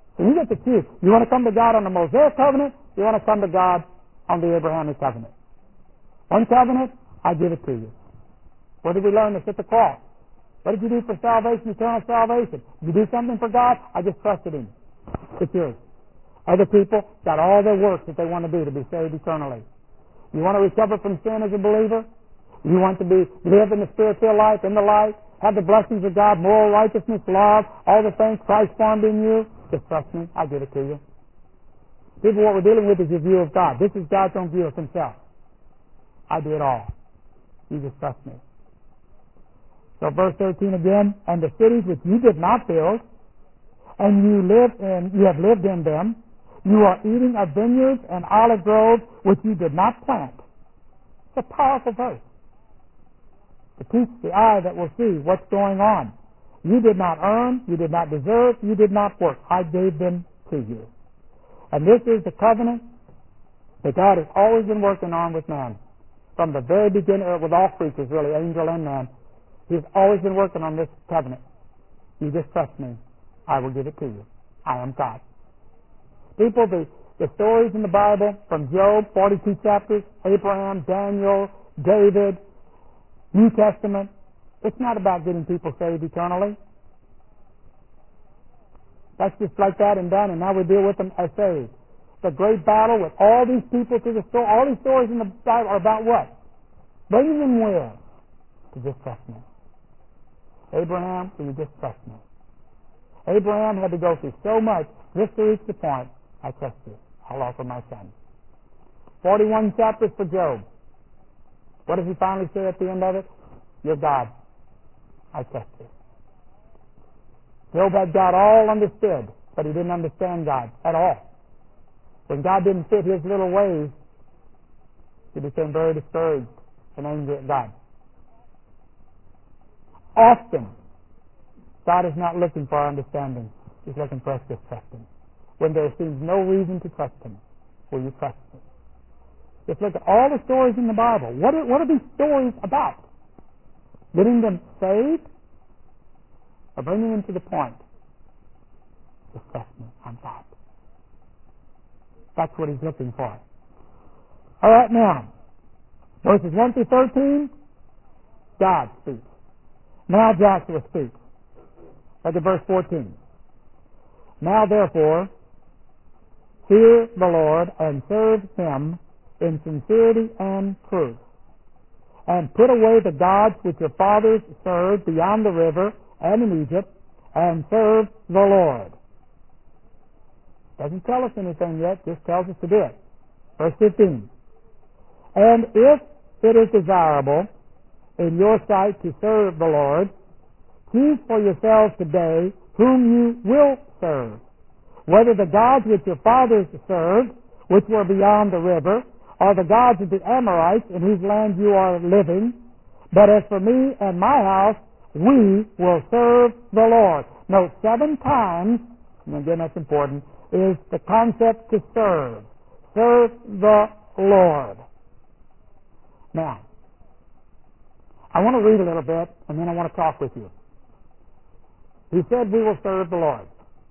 So you get to choose. You want to come to God on the Mosaic covenant, you want to come to God on the Abrahamic covenant. One covenant, I give it to you. What did we learn this at the cross? What did you do for salvation, eternal salvation? Did you do something for God? I just trusted Him. It's yours. Other people got all their works that they want to do to be saved eternally. You want to recover from sin as a believer? You want to be live in the Spirit-filled life, in the light, have the blessings of God, moral righteousness, love, all the things Christ formed in you? Just trust me. I give it to you. People, what we're dealing with is your view of God. This is God's own view of Himself. I do it all. You just trust me. So verse thirteen again, and the cities which you did not build, and you live in, you have lived in them, you are eating of vineyards and olive groves which you did not plant. It's a powerful verse to teach the eye that will see what's going on. You did not earn, you did not deserve, you did not work. I gave them to you. And this is the covenant that God has always been working on with man. From the very beginning, or with all creatures really, angel and man. He's always been working on this covenant. You just trust me. I will give it to you. I am God. People, the, the stories in the Bible, from Job, forty-two chapters, Abraham, Daniel, David, New Testament, it's not about getting people saved eternally. That's just like that and done, and now we deal with them as saved. The great battle with all these people through the story, all these stories in the Bible are about what? Bringing them where? To just trust me. Abraham, will you just trust me? Abraham had to go through so much just to reach the point, I trust you. I'll offer my son. forty-one chapters for Job. What does he finally say at the end of it? You're God. I trust you. Job had God all understood, but he didn't understand God at all. When God didn't fit his little ways, he became very discouraged and angry at God. Often, God is not looking for our understanding. He's looking for us to trust Him. When there seems no reason to trust Him, will you trust Him? Just look at all the stories in the Bible. What are, what are these stories about? Getting them saved or bringing them to the point? Just trust me. I'm God. That's what He's looking for. All right, now, verses one through thirteen, God speaks. Now Joshua speaks. Look at verse fourteen. Now therefore, fear the Lord and serve Him in sincerity and truth, and put away the gods which your fathers served beyond the river and in Egypt, and serve the Lord. Doesn't tell us anything yet, just tells us to do it. Verse fifteen. And if it is desirable in your sight to serve the Lord, choose for yourselves today whom you will serve, whether the gods which your fathers served, which were beyond the river, or the gods of the Amorites in whose land you are living. But as for me and my house, we will serve the Lord. Note, seven times, and again that's important, is the concept to serve. Serve the Lord. Now, I want to read a little bit, and then I want to talk with you. He said we will serve the Lord.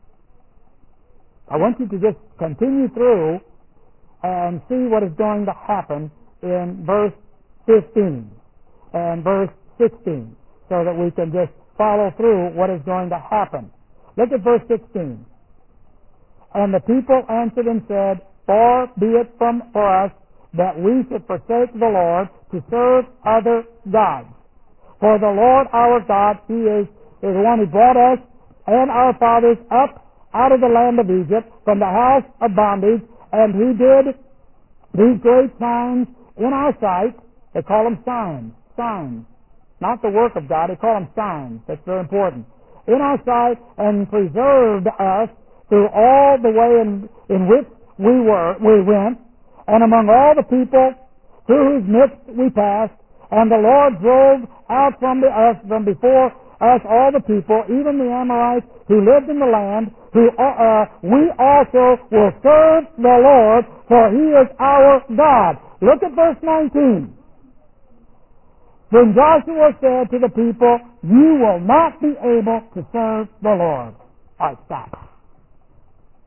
I want you to just continue through and see what is going to happen in verse fifteen and verse sixteen, so that we can just follow through what is going to happen. Look at verse sixteen. And the people answered and said, Far be it from for us that we should forsake the Lord to serve other gods. For the Lord our God, He is, is the one who brought us and our fathers up out of the land of Egypt from the house of bondage, and He did these great signs in our sight. They call them signs. Signs. Not the work of God, they call them signs. That's very important. In our sight, and preserved us through all the way in, in which we were, we went, and among all the people through whose midst we passed, and the Lord drove out from the earth from before us all the people, even the Amorites who lived in the land, who uh, we also will serve the Lord, for He is our God. Look at verse nineteen. Then Joshua said to the people, You will not be able to serve the Lord. All right, stop.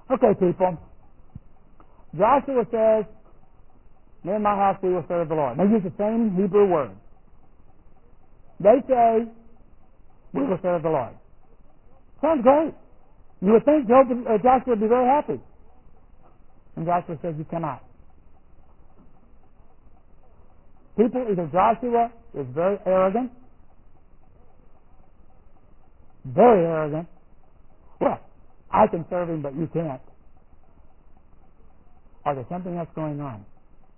Okay, people. Joshua says, me and my house, we will serve the Lord. They use the same Hebrew word. They say, we will serve the Lord. Sounds great. You would think Job, uh, Joshua would be very happy. And Joshua says, you cannot. People, either Joshua is very arrogant, very arrogant. Well, I can serve him, but you can't. Or there's something else going on.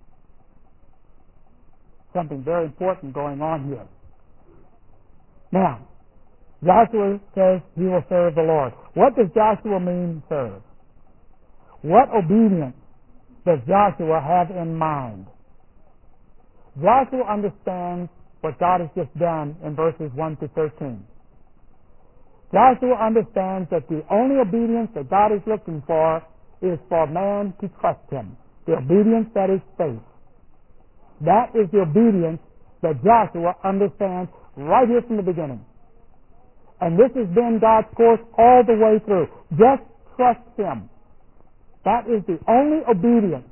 Something very important going on here. Now, Joshua says he will serve the Lord. What does Joshua mean, serve? What obedience does Joshua have in mind? Joshua understands what God has just done in verses one to thirteen. Joshua understands that the only obedience that God is looking for is for man to trust him. The obedience that is faith. That is the obedience that Joshua understands right here from the beginning. And this has been God's course all the way through. Just trust him. That is the only obedience.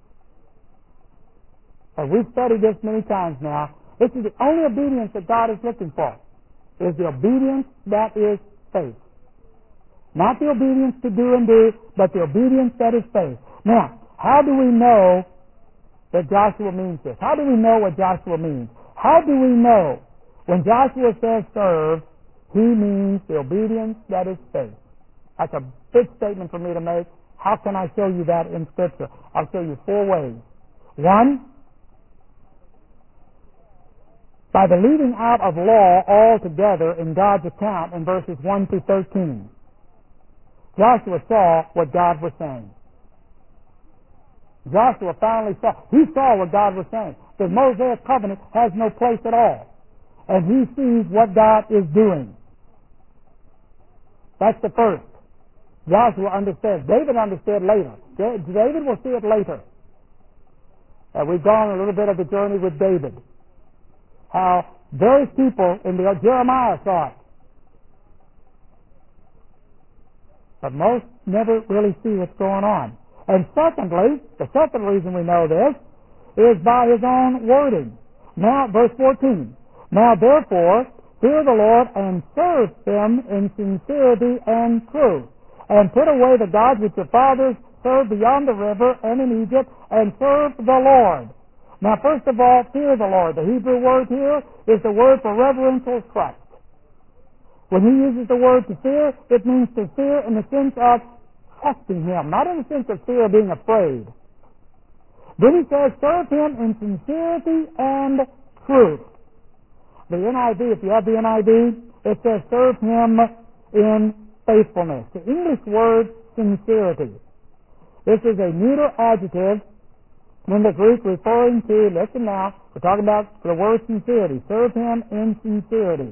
And we've studied this many times now. This is the only obedience that God is looking for. Is the obedience that is faith. Not the obedience to do and do, but the obedience that is faith. Now, how do we know that Joshua means this? How do we know what Joshua means? How do we know when Joshua says serve, he means the obedience that is faith? That's a big statement for me to make. How can I show you that in Scripture? I'll show you four ways. One, by the leaving out of law altogether in God's account in verses one through thirteen. Joshua saw what God was saying. Joshua finally saw, he saw what God was saying. The Mosaic covenant has no place at all. And he sees what God is doing. That's the first. Joshua understands. David understood later. David will see it later. Uh, we've gone a little bit of the journey with David. How various people in the Jeremiah saw it. But most never really see what's going on. And secondly, the second reason we know this is by his own wording. Now, verse fourteen. Now therefore, fear the Lord and serve him in sincerity and truth, and put away the gods which your fathers served beyond the river and in Egypt, and serve the Lord. Now, first of all, fear the Lord. The Hebrew word here is the word for reverential trust. When he uses the word to fear, it means to fear in the sense of trusting him, not in the sense of fear of being afraid. Then he says, serve him in sincerity and truth. The N I V, if you have the N I V, it says serve him in faithfulness. The English word sincerity. This is a neuter adjective in the Greek referring to, listen now, we're talking about the word sincerity. Serve him in sincerity.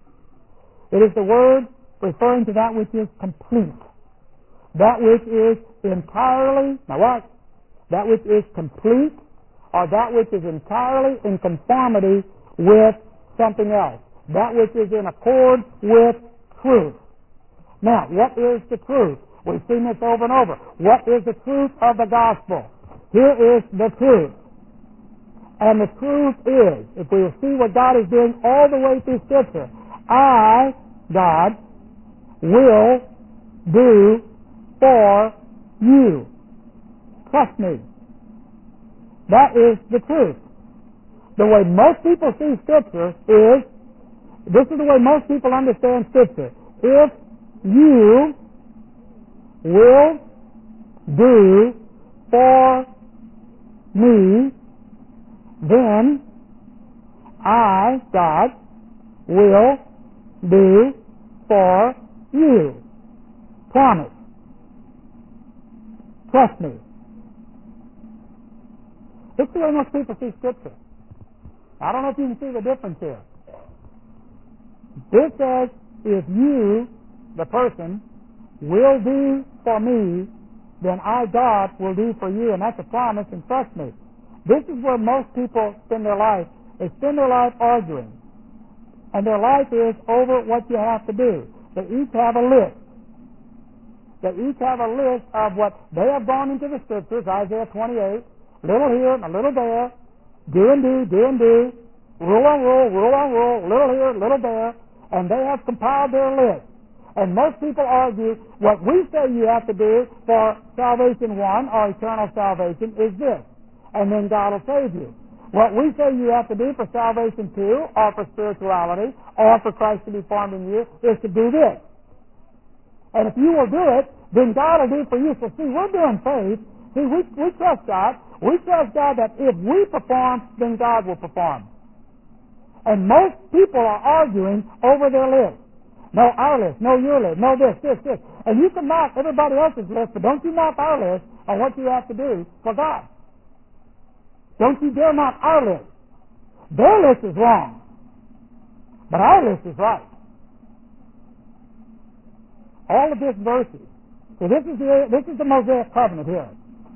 It is the word referring to that which is complete. That which is entirely, now what? That which is complete, or that which is entirely in conformity with something else. That which is in accord with truth. Now, what is the truth? We've seen this over and over. What is the truth of the gospel? Here is the truth. And the truth is, if we will see what God is doing all the way through Scripture, I, God, will do for you. Trust me. That is the truth. The way most people see Scripture is, this is the way most people understand Scripture. If you will do for me, then I, God, will do for you. Promise. Trust me. This is the way most people see Scripture. I don't know if you can see the difference here. This says, if you, the person, will do for me, then I, God, will do for you. And that's a promise, and trust me. This is where most people spend their life. They spend their life arguing. And their life is over what you have to do. They each have a list. They each have a list of what they have gone into the Scriptures, Isaiah twenty-eight, little here and a little there, do and do, do and do, rule on rule, rule on rule, little here, little there, and they have compiled their list. And most people argue what we say you have to do for salvation one, or eternal salvation, is this, and then God will save you. What we say you have to do for salvation two, or for spirituality, or for Christ to be formed in you, is to do this. And if you will do it, then God will do for you. So see, we're doing faith. See, we, we trust God. We trust God that if we perform, then God will perform. And most people are arguing over their list. No, our list. No, your list. No, this, this, this. And you can knock everybody else's list, but don't you knock our list on what you have to do for God. Don't you dare knock our list. Their list is wrong, but our list is right. All of this verses. So this is the this is the Mosaic covenant here.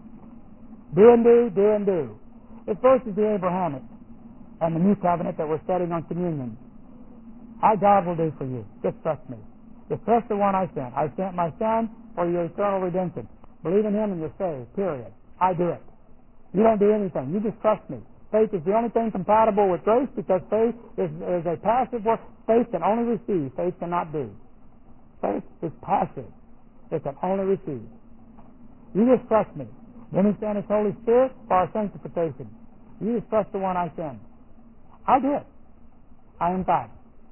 Do and do, do and do. This verse is the Abrahamic and the new covenant that we're studying on communion. I, God, will do for you. Just trust me. Just trust the one I sent. I sent my Son for your eternal redemption. Believe in Him and you're saved. Period. I do it. You don't do anything. You just trust me. Faith is the only thing compatible with grace, because faith is, is a passive work. Faith can only receive. Faith cannot do. Faith is passive. It can only receive. You just trust me. Then He sent His Holy Spirit for our sanctification. You just trust the one I send. I'll do it. I am God.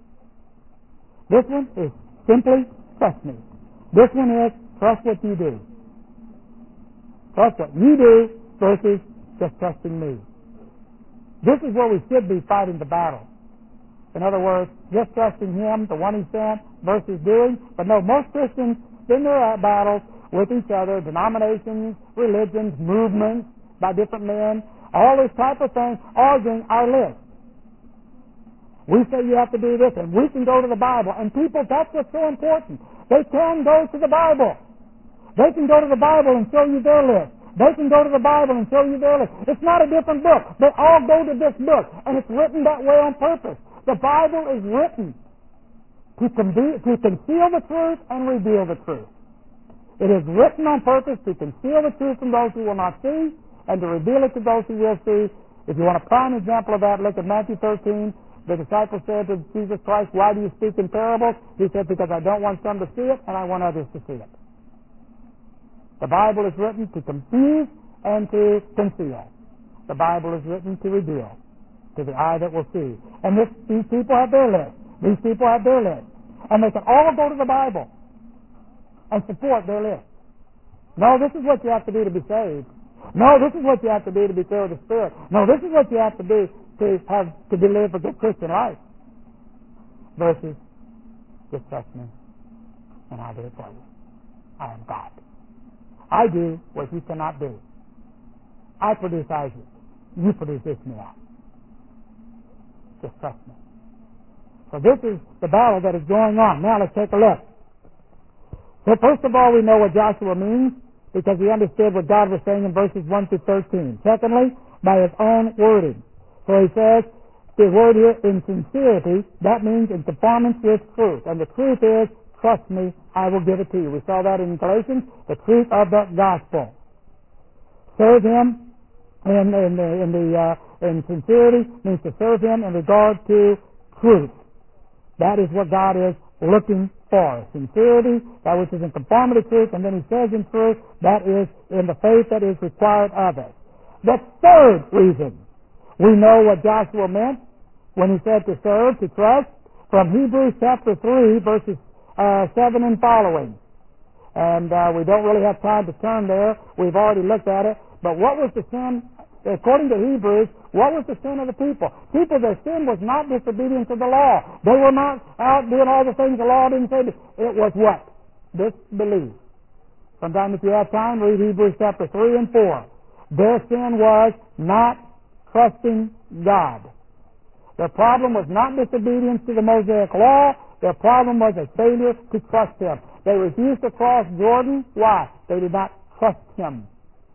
This one is simply trust me. This one is trust what you do. Trust what you do versus just trusting me. This is where we should be fighting the battle. In other words, just trusting Him, the one He sent, versus doing. But no, most Christians spend their battles with each other, denominations, religions, movements by different men, all this type of thing, arguing our list. We say you have to do this, and we can go to the Bible. And people, that's what's so important. They can go to the Bible. They can go to the Bible and show you their list. They can go to the Bible and show you their list. It's not a different book. They all go to this book, and it's written that way on purpose. The Bible is written to, conve- to conceal the truth and reveal the truth. It is written on purpose to conceal the truth from those who will not see and to reveal it to those who will see. If you want a prime example of that, look at Matthew thirteen. The disciples said to Jesus Christ, "Why do you speak in parables?" He said, "Because I don't want some to see it, and I want others to see it." The Bible is written to confuse and to conceal. The Bible is written to reveal to the eye that will see. And this, these people have their list. These people have their list. And they can all go to the Bible and support their list. No, this is what you have to do to be saved. No, this is what you have to do to be filled with the Spirit. No, this is what you have to do to have to be live a good Christian life. Versus, just trust me, and I'll do it for you. I am God. I do what you cannot do. I produce Isaac. You produce Ishmael. Just trust me. So this is the battle that is going on. Now let's take a look. So first of all, we know what Joshua means, because he understood what God was saying in verses one through thirteen. Secondly, by his own wording. So he says, the word here, in sincerity, that means in conformance with truth. And the truth is, trust me, I will give it to you. We saw that in Galatians, the truth of the gospel. Serve Him in, in the, in, the uh, in sincerity means to serve Him in regard to truth. That is what God is looking for. Sincerity, that which is in conformity to truth, and then He says in truth, that is in the faith that is required of us. The third reason we know what Joshua meant when he said to serve, to trust, from Hebrews chapter three, verses uh, seven and following. And uh, we don't really have time to turn there. We've already looked at it. But what was the sin, according to Hebrews, what was the sin of the people? People, their sin was not disobedience of the law. They were not out doing all the things the law didn't say. It was what? Disbelief. Sometime if you have time, read Hebrews chapter three and four. Their sin was not trusting God. Their problem was not disobedience to the Mosaic law. Their problem was a failure to trust Him. They refused to cross Jordan. Why? They did not trust Him.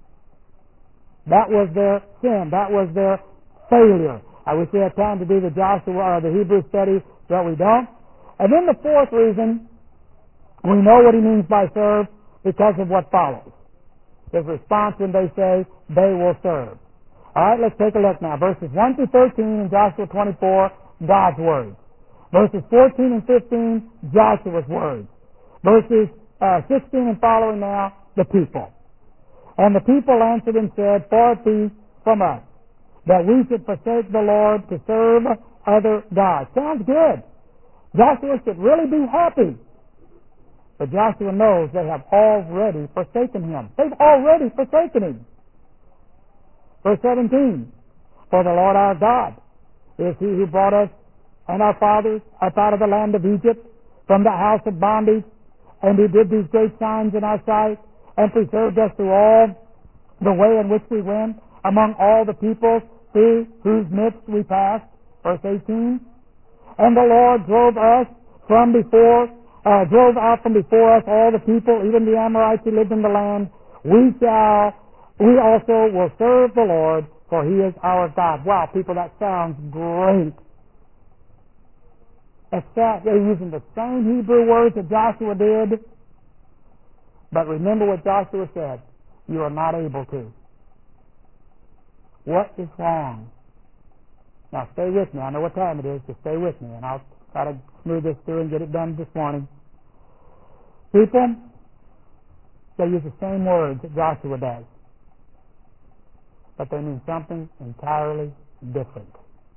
That was their sin. That was their failure. I wish we had time to do the Joshua or the Hebrew study, but we don't. And then the fourth reason, we know what he means by serve, because of what follows. His response when they say they will serve. All right, let's take a look now. Verses one through thirteen in Joshua twenty-four, God's words. Verses fourteen and fifteen, Joshua's words. Verses uh, sixteen and following now, the people. And the people answered and said, Far be from us, that we should forsake the Lord to serve other gods. Sounds good. Joshua should really be happy. But Joshua knows they have already forsaken him. They've already forsaken him. Verse seventeen, For the Lord our God is he who brought us and our fathers up out of the land of Egypt from the house of bondage, and he did these great signs in our sight, and preserved us through all the way in which we went among all the peoples through whose midst we passed. Verse eighteen, And the Lord drove us from before, uh, drove out from before us all the people, even the Amorites who lived in the land. We shall, we also will serve the Lord, for he is our God. Wow, people, that sounds great. Except they're using the same Hebrew words that Joshua did. But remember what Joshua said. You are not able to. What is wrong? Now stay with me. I know what time it is, so stay with me, and I'll try to smooth this through and get it done this morning. People, they use the same words that Joshua does, but they mean something entirely different.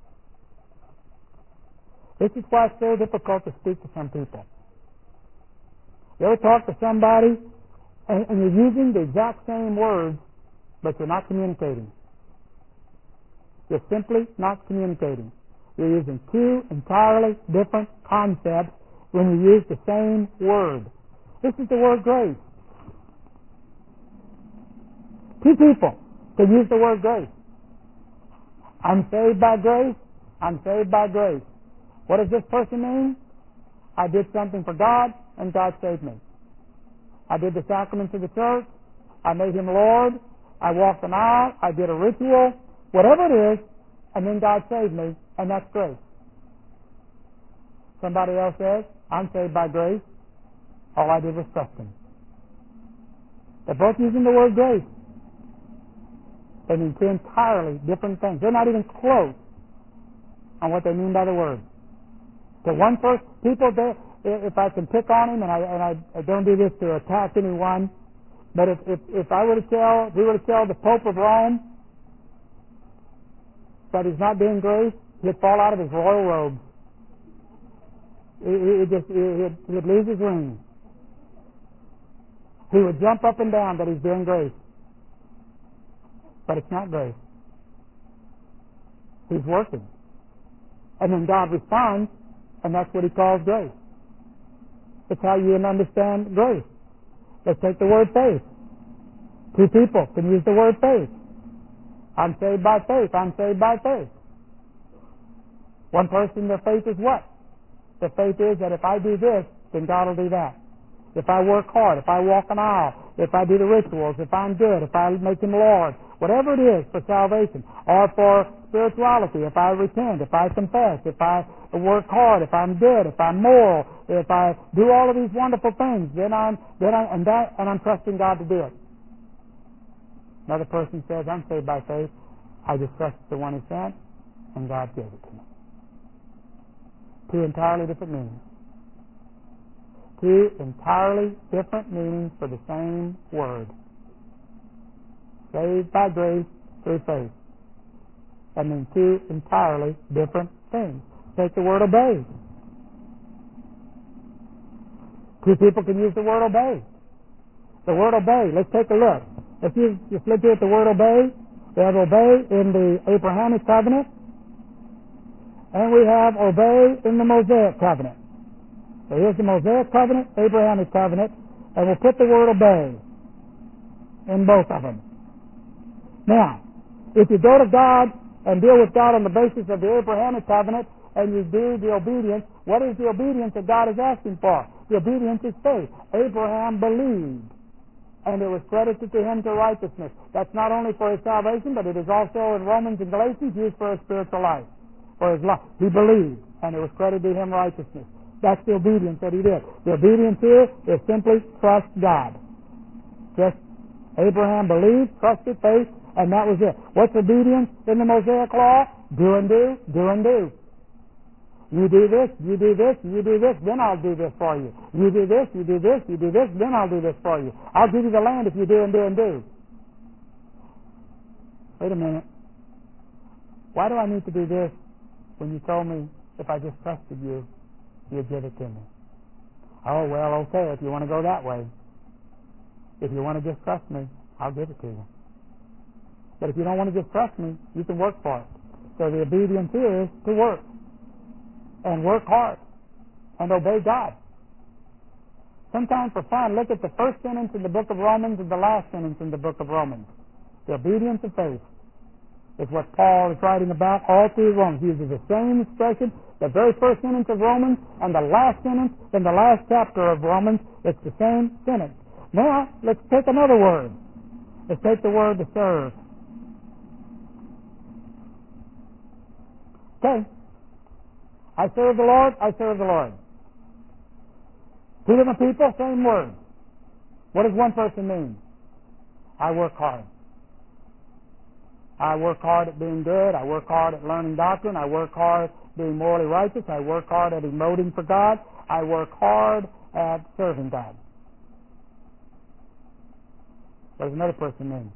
This is why it's so difficult to speak to some people. You ever talk to somebody and, and you're using the exact same words, but you're not communicating? You're simply not communicating. You're using two entirely different concepts when you use the same word. This is the word grace. Two people can use the word grace. I'm saved by grace. I'm saved by grace. What does this person mean? I did something for God, and God saved me. I did the sacraments of the church. I made him Lord. I walked an aisle. I did a ritual. Whatever it is, and then God saved me, and that's grace. Somebody else says, I'm saved by grace. All I did was trust him. They're both using the word grace. They mean two entirely different things. They're not even close on what they mean by the word. To one person, people, they, if I can pick on him, and I and I, I don't do this to attack anyone, but if if, if I were to tell, if we were to tell the Pope of Rome that he's not doing grace, he'd fall out of his royal robes. He, he just he'd, he'd lose his ring. He would jump up and down that he's doing grace, but it's not grace. He's working, and then God responds. And that's what he calls grace. It's how you understand grace. Let's take the word faith. Two people can use the word faith. I'm saved by faith. I'm saved by faith. One person, their faith is what? Their faith is that if I do this, then God will do that. If I work hard, if I walk an aisle, if I do the rituals, if I'm good, if I make him Lord, whatever it is for salvation, or for spirituality, if I repent, if I confess, if I work hard, if I'm good, if I'm moral, if I do all of these wonderful things, then I'm then I and that and I'm trusting God to do it. Another person says, I'm saved by faith. I just trust the one who sent, and God gave it to me. Two entirely different meanings. Two entirely different meanings for the same word. Saved by grace through faith. That means two entirely different things. Take the word obey. Two people can use the word obey. The word obey, let's take a look. If you just look at the word obey, we have obey in the Abrahamic covenant, and we have obey in the Mosaic covenant. So here's the Mosaic covenant, Abrahamic covenant, and we'll put the word obey in both of them. Now, if you go to God and deal with God on the basis of the Abrahamic covenant, and you do the obedience, what is the obedience that God is asking for? The obedience is faith. Abraham believed, and it was credited to him to righteousness. That's not only for his salvation, but it is also in Romans and Galatians used for his spiritual life. For his life. He believed, and it was credited to him righteousness. That's the obedience that he did. The obedience here is simply trust God. Just Abraham believed, trusted, faith, and that was it. What's obedience in the Mosaic Law? Do and do, do and do. You do this, you do this, you do this, then I'll do this for you. You do this, you do this, you do this, then I'll do this for you. I'll give you the land if you do and do and do. Wait a minute. Why do I need to do this when you told me if I just trusted you, you'd give it to me? Oh, well, okay, if you want to go that way. If you want to just trust me, I'll give it to you. But if you don't want to just trust me, you can work for it. So the obedience is to work. And work hard. And obey God. Sometimes for fun, look at the first sentence in the book of Romans and the last sentence in the book of Romans. The obedience of faith is what Paul is writing about all through Romans. He uses the same expression, the very first sentence of Romans and the last sentence in the last chapter of Romans. It's the same sentence. Now, let's take another word. Let's take the word to serve. Okay. I serve the Lord, I serve the Lord. Two different people, same word. What does one person mean? I work hard. I work hard at being good. I work hard at learning doctrine. I work hard at being morally righteous. I work hard at emoting for God. I work hard at serving God. What does another person mean?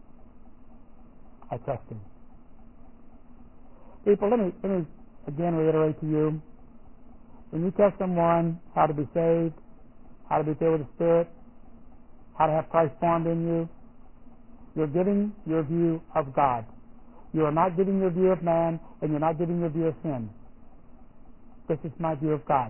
I trust Him. People, let me, let me again reiterate to you. When you tell someone how to be saved, how to be filled with the Spirit, how to have Christ formed in you, you're giving your view of God. You are not giving your view of man, and you're not giving your view of sin. This is my view of God.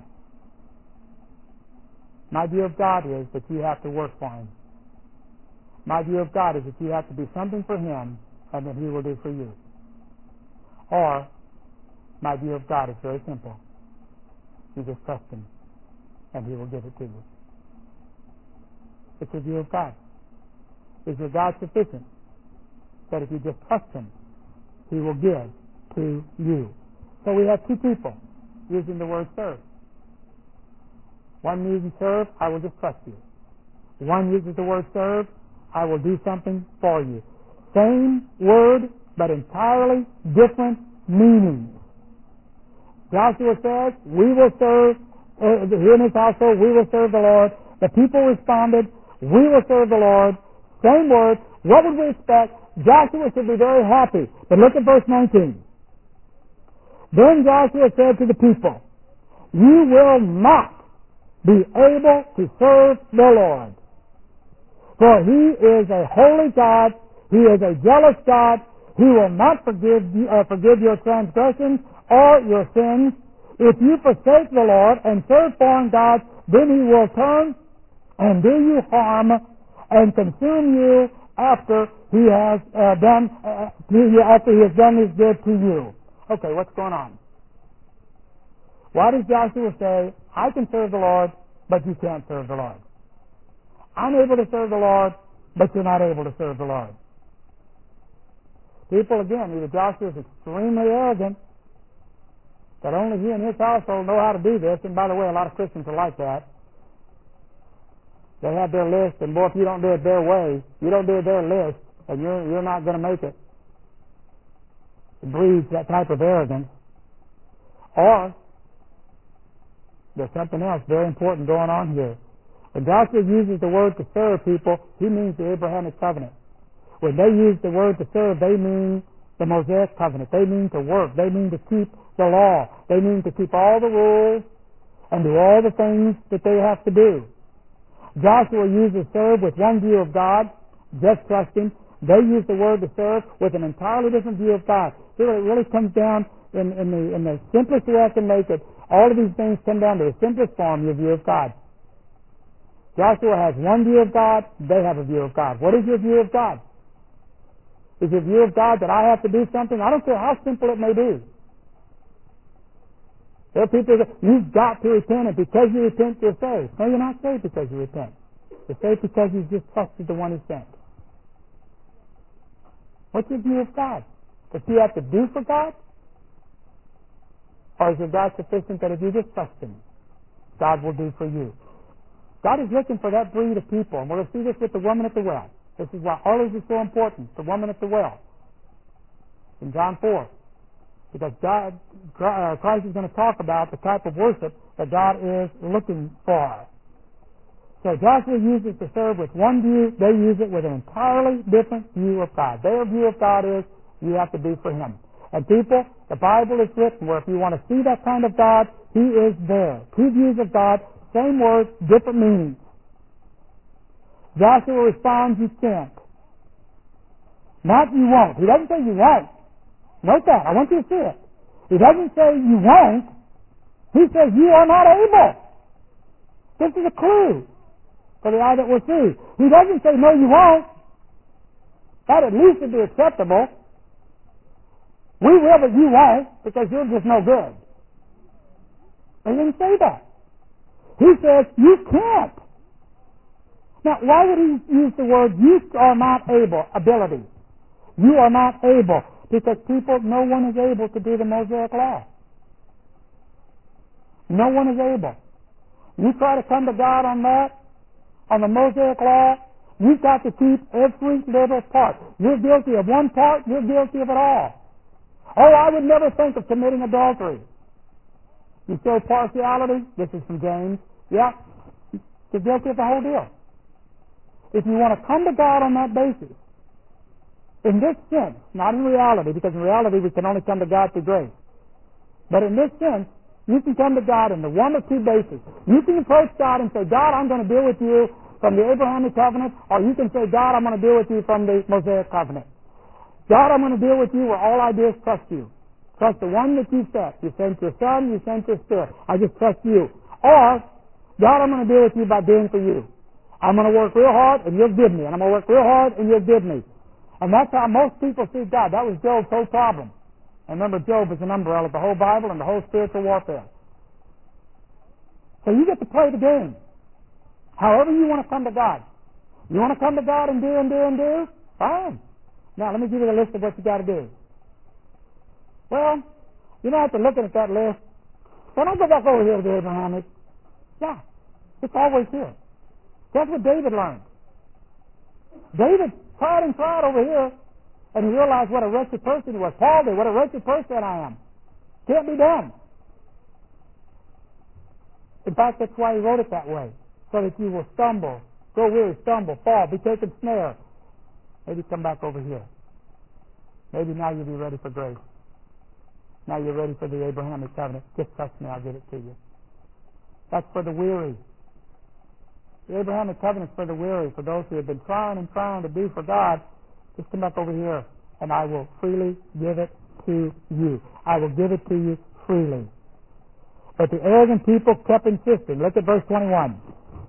My view of God is that you have to work for Him. My view of God is that you have to do something for Him, and that He will do for you. Or, my view of God is very simple. You just trust Him, and He will give it to you. It's a view of God. Is your God sufficient? That if you just trust Him, He will give to you. So we have two people using the word serve. One uses serve, I will just trust you. One uses the word serve, I will do something for you. Same word, but entirely different meanings. Joshua says, we will serve, uh, here in his household, we will serve the Lord. The people responded, we will serve the Lord. Same word. What would we expect? Joshua should be very happy. But look at verse nineteen. Then Joshua said to the people, you will not be able to serve the Lord. For He is a holy God. He is a jealous God. He will not forgive you, uh, forgive your transgressions or your sins. If you forsake the Lord and serve foreign gods, then He will turn and do you harm and consume you after He has uh, done uh, to you, after He has done His good to you. Okay, what's going on? Why does Joshua say, I can serve the Lord, but you can't serve the Lord? I'm able to serve the Lord, but you're not able to serve the Lord. People, again, either Joshua is extremely arrogant, that only he and his household know how to do this, and by the way, a lot of Christians are like that. They have their list, and boy, if you don't do it their way, you don't do it their list, and you're, you're not going to make it. It breeds that type of arrogance. Or, there's something else very important going on here. When Joshua uses the word to serve people, he means the Abrahamic covenant. When they use the word to serve, they mean the Mosaic covenant. They mean to work. They mean to keep the law. They mean to keep all the rules and do all the things that they have to do. Joshua uses serve with one view of God, just trusting. They use the word to serve with an entirely different view of God. See, it really comes down in, in, the, in the simplest way I can make it. All of these things come down to the simplest form, your view of God. Joshua has one view of God, they have a view of God. What is your view of God? Is your view of God that I have to do something? I don't care how simple it may be. There are people that, you've got to repent, and because you repent, you're saved. No, you're not saved because you repent. You're saved because you've just trusted the one who sent. What's your view of God? That you have to do for God? Or is your God sufficient that if you just trust Him, God will do for you? God is looking for that breed of people, and we're going to see this with the woman at the well. This is why all of this is so important, the woman at the well in John four. Because God, Christ is going to talk about the type of worship that God is looking for. So Joshua uses to serve with one view, they use it with an entirely different view of God. Their view of God is, you have to be for Him. And people, the Bible is written where if you want to see that kind of God, He is there. Two views of God, same words, different meanings. Joshua responds, you can't. Not you won't. He doesn't say you won't. Note that. I want you to see it. He doesn't say you won't. He says you are not able. This is a clue for the eye that will see. He doesn't say no you won't. That at least would be acceptable. We will, but you won't, because you're just no good. He didn't say that. He says you can't. Now, why would he use the word you are not able, ability? You are not able. Because people, no one is able to do the Mosaic Law. No one is able. You try to come to God on that, on the Mosaic Law, you've got to keep every little part. You're guilty of one part, you're guilty of it all. Oh, I would never think of committing adultery. You show partiality, this is from James, yeah, you're guilty of the whole deal. If you want to come to God on that basis, in this sense, not in reality, because in reality we can only come to God through grace, but in this sense, you can come to God in the one or two bases. You can approach God and say, God, I'm going to deal with you from the Abrahamic covenant, or you can say, God, I'm going to deal with you from the Mosaic covenant. God, I'm going to deal with you where all I do is trust you. Trust the one that you sent. You sent your Son, you sent your Spirit. I just trust you. Or, God, I'm going to deal with you by doing for you. I'm going to work real hard and you'll give me. And I'm going to work real hard and you'll give me. And that's how most people see God. That was Job's whole problem. And remember, Job is an umbrella of the whole Bible and the whole spiritual warfare. So you get to play the game. However you want to come to God. You want to come to God and do and do and do? Fine. Now, let me give you the list of what you got to do. Well, you know, after looking at that list, when I go back over here to the Abrahamic, yeah, it's always here. That's what David learned. David tried and tried over here, and he realized what a wretched person he was. Paul did, what a wretched person I am. Can't be done. In fact, that's why he wrote it that way, so that you will stumble, grow weary, stumble, fall, be taken snare. Maybe come back over here. Maybe now you'll be ready for grace. Now you're ready for the Abrahamic covenant. Just trust me, I'll give it to you. That's for the weary. The Abrahamic covenant is for the weary, for those who have been trying and trying to do for God. Just come back over here, and I will freely give it to you. I will give it to you freely. But the arrogant people kept insisting. Look at verse twenty-one.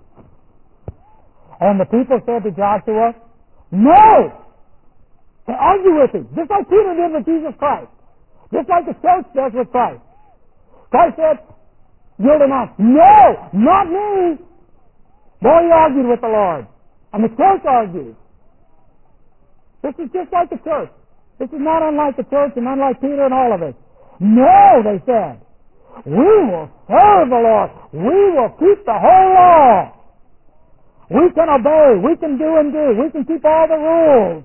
And the people said to Joshua, no! They argue with him, just like Peter did with Jesus Christ. Just like the church does with Christ. Christ said, yield him up. No! Not me! Boy, he argued with the Lord. And the church argues. This is just like the church. This is not unlike the church and unlike Peter and all of it. No, they said. We will serve the Lord. We will keep the whole law. We can obey. We can do and do. We can keep all the rules.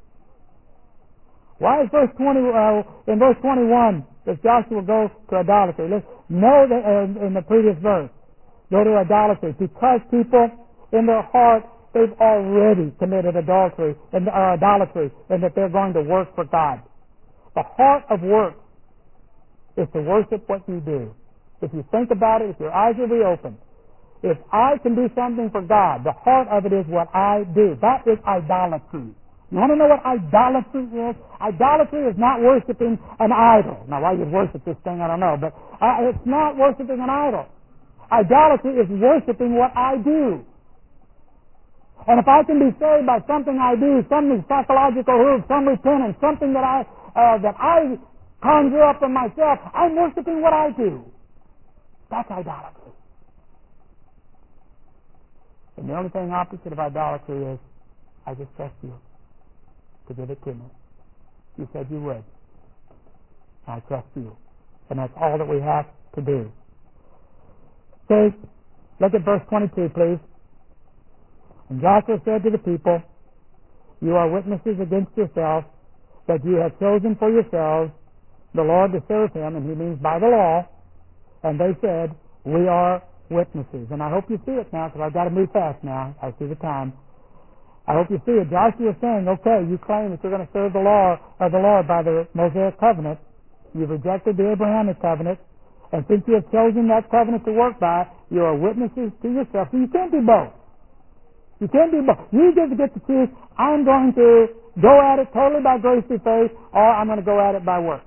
Why is verse twenty uh, in verse twenty-one does Joshua go to idolatry? Let's know that uh, in the previous verse, go to idolatry because people in their heart they've already committed adultery and uh, idolatry, and that they're going to work for God. The heart of work is to worship what you do. If you think about it, if your eyes will be open, if I can do something for God, the heart of it is what I do. That is idolatry. You want to know what idolatry is? Idolatry is not worshiping an idol. Now, why you worship this thing, I don't know, but uh, it's not worshiping an idol. Idolatry is worshiping what I do. And if I can be saved by something I do, something psychological move, some repentance, something that I uh, that I conjure up in myself, I'm worshiping what I do. That's idolatry. And the only thing opposite of idolatry is, I just trust you to give it to me. You said you would. I trust you. And that's all that we have to do. Okay, look at verse twenty-two, please. And Joshua said to the people, you are witnesses against yourselves that you have chosen for yourselves the Lord to serve him, and he means by the law. And they said, we are witnesses. And I hope you see it now, because I've got to move fast now. I see the time. I hope you see it. Joshua is saying, okay, you claim that you're going to serve the law of the Lord by the Mosaic covenant. You've rejected the Abrahamic covenant. And since you have chosen that covenant to work by, you are witnesses to yourself. So you can't do both. You can't do both. You get to get to choose, I'm going to go at it totally by grace through faith, or I'm going to go at it by works.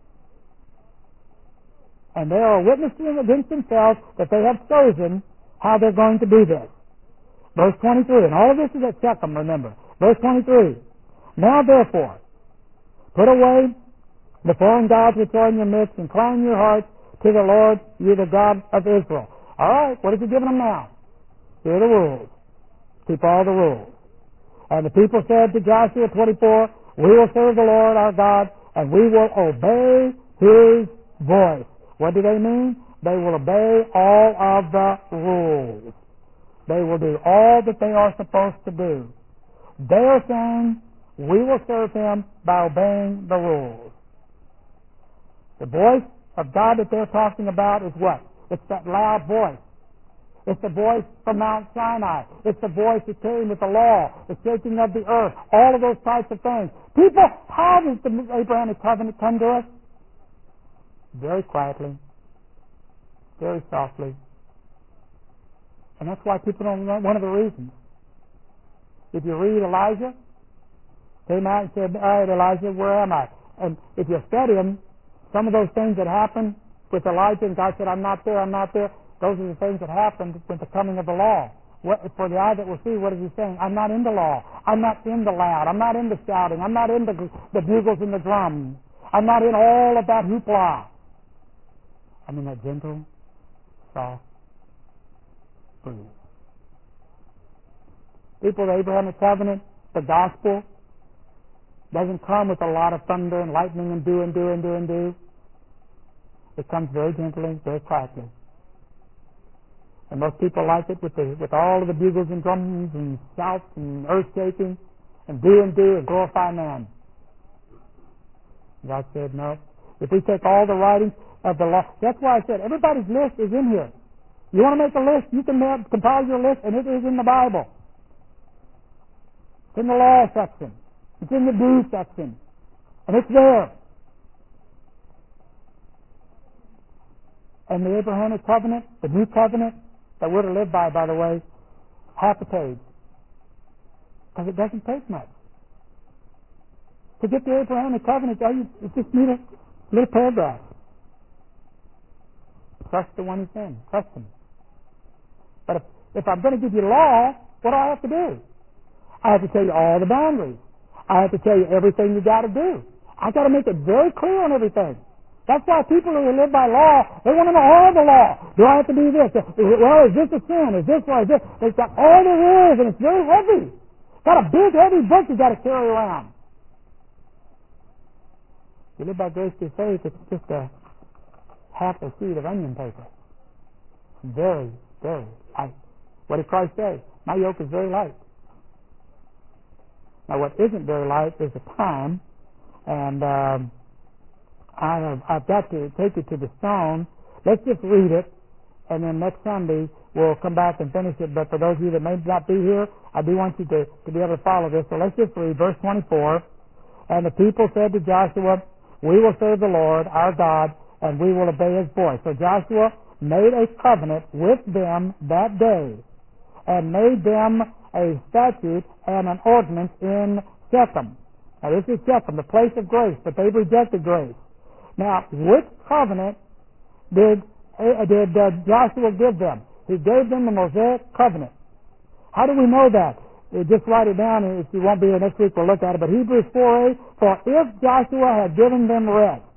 And they are witnessing against themselves that they have chosen how they're going to do this. Verse twenty-three, and all of this is at Shechem, remember. Verse twenty-three, now therefore, put away the foreign gods which are in your midst, incline your hearts to the Lord, you the God of Israel. All right, what is he giving them now? Here are the rules. Keep all the rules. And the people said to Joshua, twenty-four, we will serve the Lord our God, and we will obey his voice. What do they mean? They will obey all of the rules. They will do all that they are supposed to do. They are saying, we will serve him by obeying the rules. The voice of God that they're talking about is what? It's that loud voice. It's the voice from Mount Sinai. It's the voice that came with the law, the shaking of the earth, all of those types of things. People, how does the Abrahamic covenant come to us? Very quietly, very softly. And that's why people don't know. One of the reasons. If you read Elijah, came out and said, all right, Elijah, where am I? And if you study him, some of those things that happened with Elijah, and God said, I'm not there, I'm not there, those are the things that happened with the coming of the law. What, for the eye that will see, what is he saying? I'm not in the law. I'm not in the loud. I'm not in the shouting. I'm not in the, the bugles and the drums. I'm not in all of that hoopla. I'm in that gentle, soft breeze. People of the Abrahamic covenant, the gospel, doesn't come with a lot of thunder and lightning and do and do and do and do. It comes very gently, very quietly. And most people like it with the with all of the bugles and drums and shouts and earth shaking and do and do and glorify man. God said, no. If we take all the writings of the law, that's why I said everybody's list is in here. You want to make a list, you can have, compile your list, and it is in the Bible. It's in the law section. It's in the do section. And it's there. And the Abrahamic covenant, the new covenant that we're to live by, by the way, half a page. Because it doesn't take much. To get the Abrahamic covenant, you just need a little paragraph. Trust the one who sent. Trust him. But if, if I'm going to give you law, what do I have to do? I have to tell you all the boundaries. I have to tell you everything you got to do. I got to make it very clear on everything. That's why people who live by law, they want to know all the law. Do I have to do this? Well, is this a sin? Is this why? Is this? It's got all the rules, and it's very heavy. It's got a big, heavy book you got to carry around. If you live by grace through faith, it's just a half a sheet of onion paper. Very, very light. What did Christ say? My yoke is very light. Now, what isn't very light is the time, and um, I have, I've got to take it to the stone. Let's just read it, and then next Sunday we'll come back and finish it. But for those of you that may not be here, I do want you to, to be able to follow this. So let's just read verse twenty-four. And the people said to Joshua, we will serve the Lord our God, and we will obey his voice. So Joshua made a covenant with them that day, and made them a statute and an ordinance in Shechem. Now this is Shechem, the place of grace, but they've rejected grace. Now, which covenant did, uh, did uh, Joshua give them? He gave them the Mosaic covenant. How do we know that? Uh, just write it down, and if you won't be here next week, we'll look at it. But Hebrews four eight, for if Joshua had given them rest,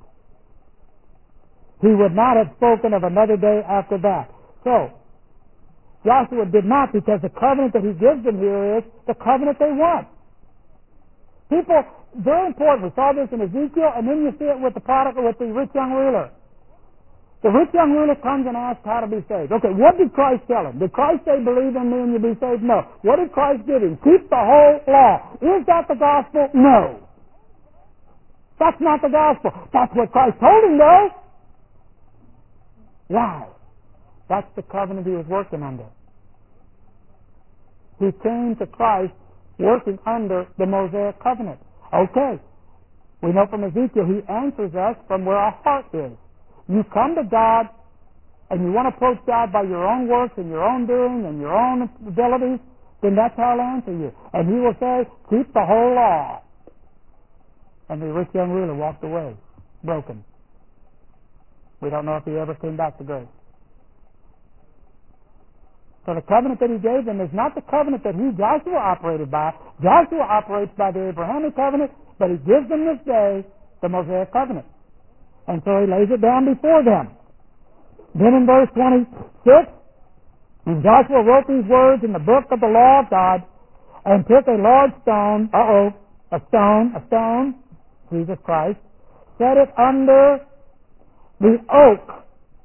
he would not have spoken of another day after that. So, Joshua did not, because the covenant that he gives them here is the covenant they want. People, very important. We saw this in Ezekiel, and then you see it with the prodigal, with the rich young ruler. The rich young ruler comes and asks how to be saved. Okay, what did Christ tell him? Did Christ say, believe in me and you'll be saved? No. What did Christ give him? Keep the whole law. Is that the gospel? No. That's not the gospel. That's what Christ told him, though. Why? That's the covenant he was working under. He came to Christ working under the Mosaic covenant. Okay. We know from Ezekiel, he answers us from where our heart is. You come to God and you want to approach God by your own works and your own doing and your own abilities, then that's how I'll answer you. And he will say, keep the whole law. And the rich young ruler walked away, broken. We don't know if he ever came back to grace. So the covenant that he gave them is not the covenant that he, Joshua, operated by. Joshua operates by the Abrahamic covenant, but he gives them this day the Mosaic covenant. And so he lays it down before them. Then in verse twenty-six, and Joshua wrote these words in the book of the law of God, and took a large stone, uh-oh, a stone, a stone, Jesus Christ, set it under the oak.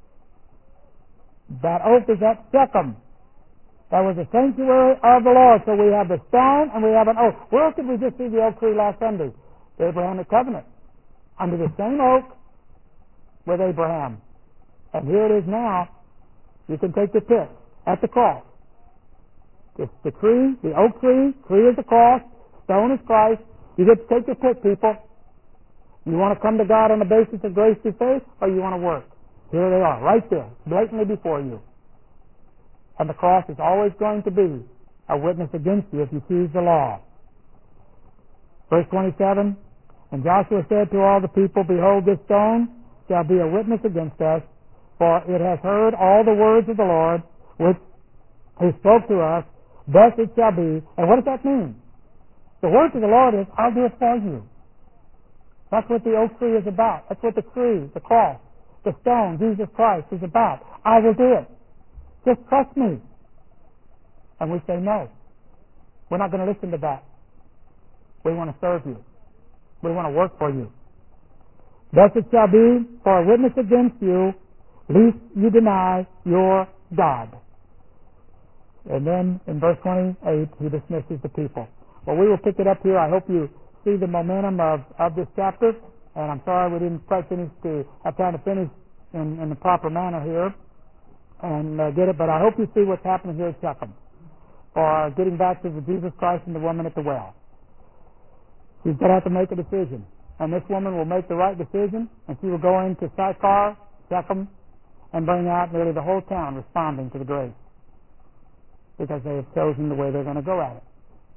That oak is at Shechem. That was the sanctuary of the Lord. So we have the stone and we have an oak. Where else did we just see the oak tree last Sunday? The Abrahamic covenant. Under the same oak with Abraham. And here it is now. You can take the pick at the cross. It's the tree, the oak tree, tree is the cross, stone is Christ. You get to take your pick, people. You want to come to God on the basis of grace through faith, or you want to work? Here they are, right there, blatantly before you. And the cross is always going to be a witness against you if you choose the law. Verse twenty-seven, and Joshua said to all the people, behold, this stone shall be a witness against us, for it has heard all the words of the Lord, which he spoke to us, thus it shall be. And what does that mean? The words of the Lord is, I'll do it for you. That's what the oak tree is about. That's what the tree, the cross, the stone, Jesus Christ, is about. I will do it. Just trust me. And we say, no. We're not going to listen to that. We want to serve you. We want to work for you. Thus it shall be for a witness against you, lest you deny your God. And then in verse twenty-eight, he dismisses the people. Well, we will pick it up here. I hope you see the momentum of, of this chapter. And I'm sorry we didn't quite finish to have time to finish in, in the proper manner here and uh, get it. But I hope you see what's happening here at Shechem. Or getting back to the Jesus Christ and the woman at the well. She's going to have to make a decision. And this woman will make the right decision, and she will go into Sychar, Shechem, and bring out nearly the whole town responding to the grace. Because they have chosen the way they're going to go at it.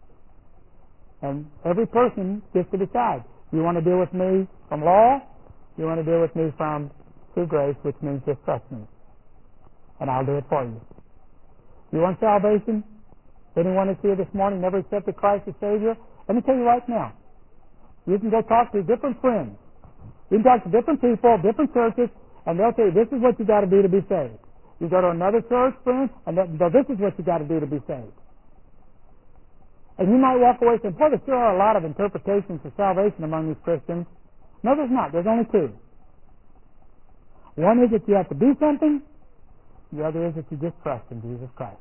And every person gets to decide. You want to deal with me from law? You want to deal with me from true grace, which means just trust me. And I'll do it for you. You want salvation? Anyone that's here this morning never accepted Christ as Savior? Let me tell you right now. You can go talk to different friends. You can talk to different people, different churches, and they'll tell you this is what you got to do to be saved. You go to another church, friend, and they'll, this is what you got to do to be saved. And you might walk away saying, boy, there sure are a lot of interpretations of salvation among these Christians. No, there's not. There's only two. One is that you have to do something. The other is that you just trust in Jesus Christ.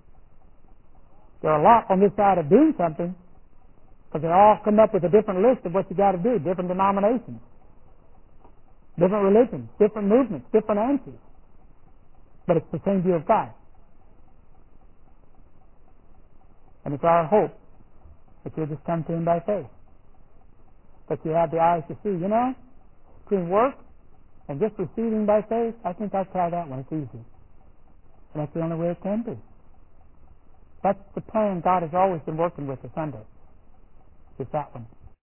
There are a lot on this side of doing something, because they all come up with a different list of what you got to do, different denominations, different religions, different movements, different answers. But it's the same view of God. And it's our hope that you'll just come to Him by faith. That you have the eyes to see, you know, between work and just receiving by faith, I think I'll try that one. It's easy. And that's the only way it can be. That's the plan God has always been working with us under. It's that one.